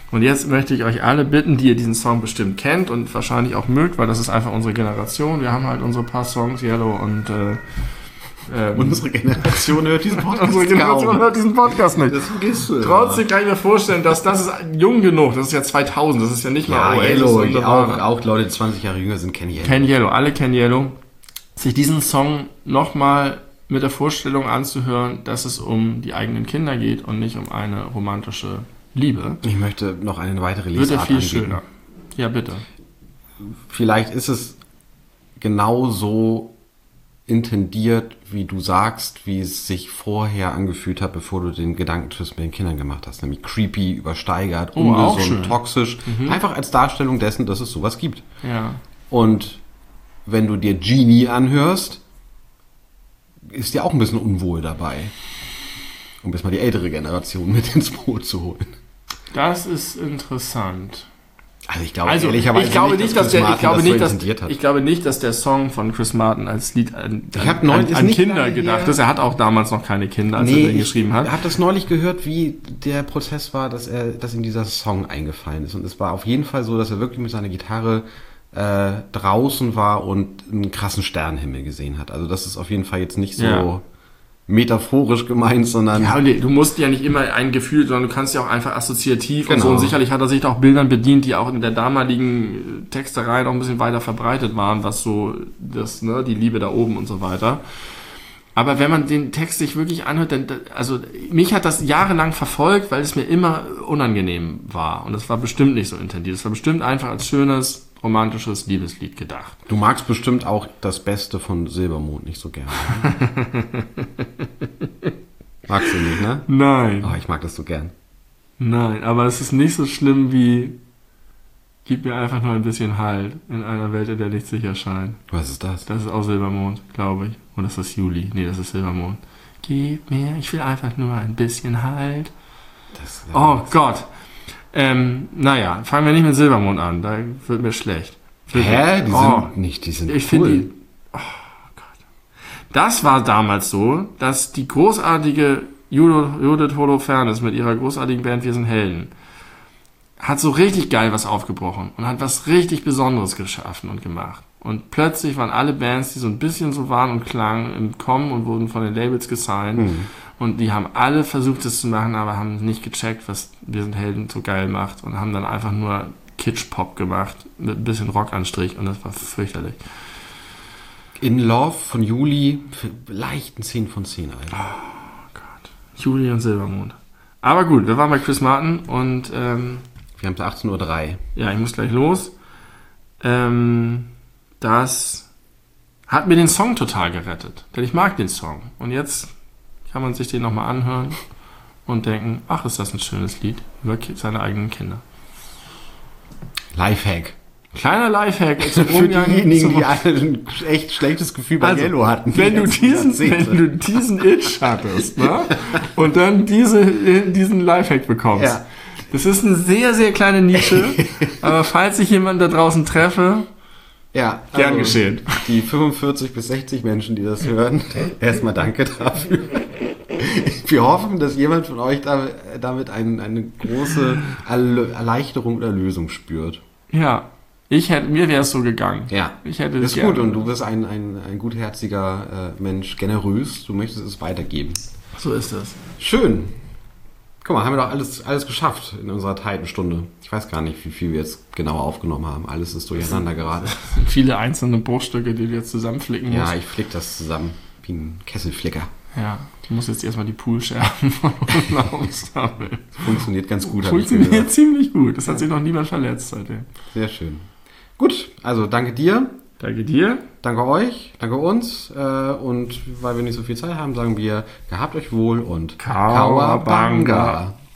Und jetzt möchte ich euch alle bitten, die ihr diesen Song bestimmt kennt und wahrscheinlich auch mögt, weil das ist einfach unsere Generation. Wir haben halt unsere paar Songs, Yellow und äh, ähm, unsere Generation hört diesen Podcast Unsere Generation kaum. hört diesen Podcast nicht. Das vergisst du. Trotzdem kann ich mir vorstellen, dass das ist jung genug. Das ist ja zweitausend. Das ist ja nicht ja, mal Yellow. Ich auch, auch Leute, die zwanzig Jahre jünger sind, kennen Yellow. Kennen Yellow. Alle kennen Yellow. Sich diesen Song nochmal mit der Vorstellung anzuhören, dass es um die eigenen Kinder geht und nicht um eine romantische Liebe. Ich möchte noch eine weitere Lesart Lesart Wird er viel anbieten. schöner. Ja, bitte. Vielleicht ist es genauso intendiert, wie du sagst, wie es sich vorher angefühlt hat, bevor du den Gedankentwist mit den Kindern gemacht hast. Nämlich creepy, übersteigert, Oh, auch ungesund, schön. toxisch. Mhm. Einfach als Darstellung dessen, dass es sowas gibt. Ja. Und wenn du dir Genie anhörst, ist dir auch ein bisschen unwohl dabei. Um bis mal die ältere Generation mit ins Boot zu holen. Das ist interessant. Also ich glaube Also, ehrlicherweise ich glaube nicht, dass Chris der, ich Martin glaube das nicht, so dass, intendiert hat. ich glaube nicht, dass der Song von Chris Martin als Lied an, Ich an, hab neulich- an, ist an nicht Kinder lange gedacht her. ist. Er hat auch damals noch keine Kinder, als Nee, er den ich geschrieben hat. habe das neulich gehört, wie der Prozess war, dass er, dass ihm dieser Song eingefallen ist. Und es war auf jeden Fall so, dass er wirklich mit seiner Gitarre äh, draußen war und einen krassen Sternenhimmel gesehen hat. Also das ist auf jeden Fall jetzt nicht so Ja. metaphorisch gemeint, sondern Ja, und du musst ja nicht immer ein Gefühl, sondern du kannst ja auch einfach assoziativ und Genau. so. Und sicherlich hat er sich auch Bildern bedient, die auch in der damaligen Texterei noch ein bisschen weiter verbreitet waren, was so das, ne, die Liebe da oben und so weiter. Aber wenn man den Text sich wirklich anhört, dann, also mich hat das jahrelang verfolgt, weil es mir immer unangenehm war. Und es war bestimmt nicht so intendiert. Es war bestimmt einfach als schönes, romantisches Liebeslied gedacht. du magst bestimmt auch das Beste von Silbermond nicht so gerne. Magst du nicht, ne? Nein. Oh, ich mag das so gern. Nein, aber es ist nicht so schlimm wie gib mir einfach nur ein bisschen Halt in einer Welt, in der nichts sicher scheint. Was ist das? Das ist auch Silbermond, glaube ich. Oder ist das Juli? Nee, das ist Silbermond. Gib mir, ich will einfach nur ein bisschen Halt. das Oh Gott. Ähm, naja, fangen wir nicht mit Silbermond an, da wird mir schlecht. Hä? Die Oh. sind nicht, die sind Ich cool. finde die. Oh Gott. Das war damals so, dass die großartige Judith Judith Holofernes mit ihrer großartigen Band Wir sind Helden hat so richtig geil was aufgebrochen und hat was richtig Besonderes geschaffen und gemacht. Und plötzlich waren alle Bands, die so ein bisschen so waren und klangen, im Kommen und wurden von den Labels gesigned. Mhm. Und die haben alle versucht, das zu machen, aber haben nicht gecheckt, was Wir sind Helden so geil macht und haben dann einfach nur Kitsch-Pop gemacht mit ein bisschen Rockanstrich und das war fürchterlich. In Love von Juli, für leicht ein zehn von zehn, Alter. Juli und Silbermond. Aber gut, wir waren bei Chris Martin und ähm, Wir haben es achtzehn Uhr drei. ja, ich muss gleich los. Ähm, das hat mir den Song total gerettet, denn ich mag den Song. Und jetzt kann man sich den nochmal anhören und denken, ach, ist das ein schönes Lied über ki- seine eigenen Kinder. Lifehack. Kleiner Lifehack zum Für Umgang diejenigen, zum- die alle ein echt schlechtes Gefühl bei Also, Yellow hatten. Wenn du, Die diesen, letzten wenn Jahrzehnte. du diesen Itch hattest, ne? Und dann diese, diesen Lifehack bekommst. Ja. Das ist eine sehr, sehr kleine Nische, aber falls ich jemanden da draußen treffe, Ja, gern geschehen. Die fünfundvierzig bis sechzig Menschen, die das hören, erstmal danke dafür. Wir hoffen, dass jemand von euch da- damit ein, eine große Erle- Erleichterung oder Lösung spürt. ja, ich hätte, mir wäre es so gegangen. Ja, Ich hätte ist gerne. gut und du bist ein, ein, ein gutherziger äh, Mensch, generös, du möchtest es weitergeben. So ist es. Schön. Guck mal, haben wir doch alles, alles geschafft in unserer Titelstunde. Ich weiß gar nicht, wie viel wir jetzt genau aufgenommen haben. Alles ist durcheinander gerade. Das sind viele einzelne Bruchstücke, die du jetzt zusammenflicken musst. Ja, ich flick das zusammen wie ein Kesselflicker. Ja, ich muss jetzt erstmal die Poolscherben von unten aufsammeln. Funktioniert ganz gut, habe ich Funktioniert gehört. ziemlich gut. Das hat sich noch niemand verletzt seitdem. Sehr schön. Gut, also danke dir, Danke dir. danke euch, danke uns. Äh, und weil wir nicht so viel Zeit haben, sagen wir, gehabt euch wohl und Kawabanga. Kawabanga.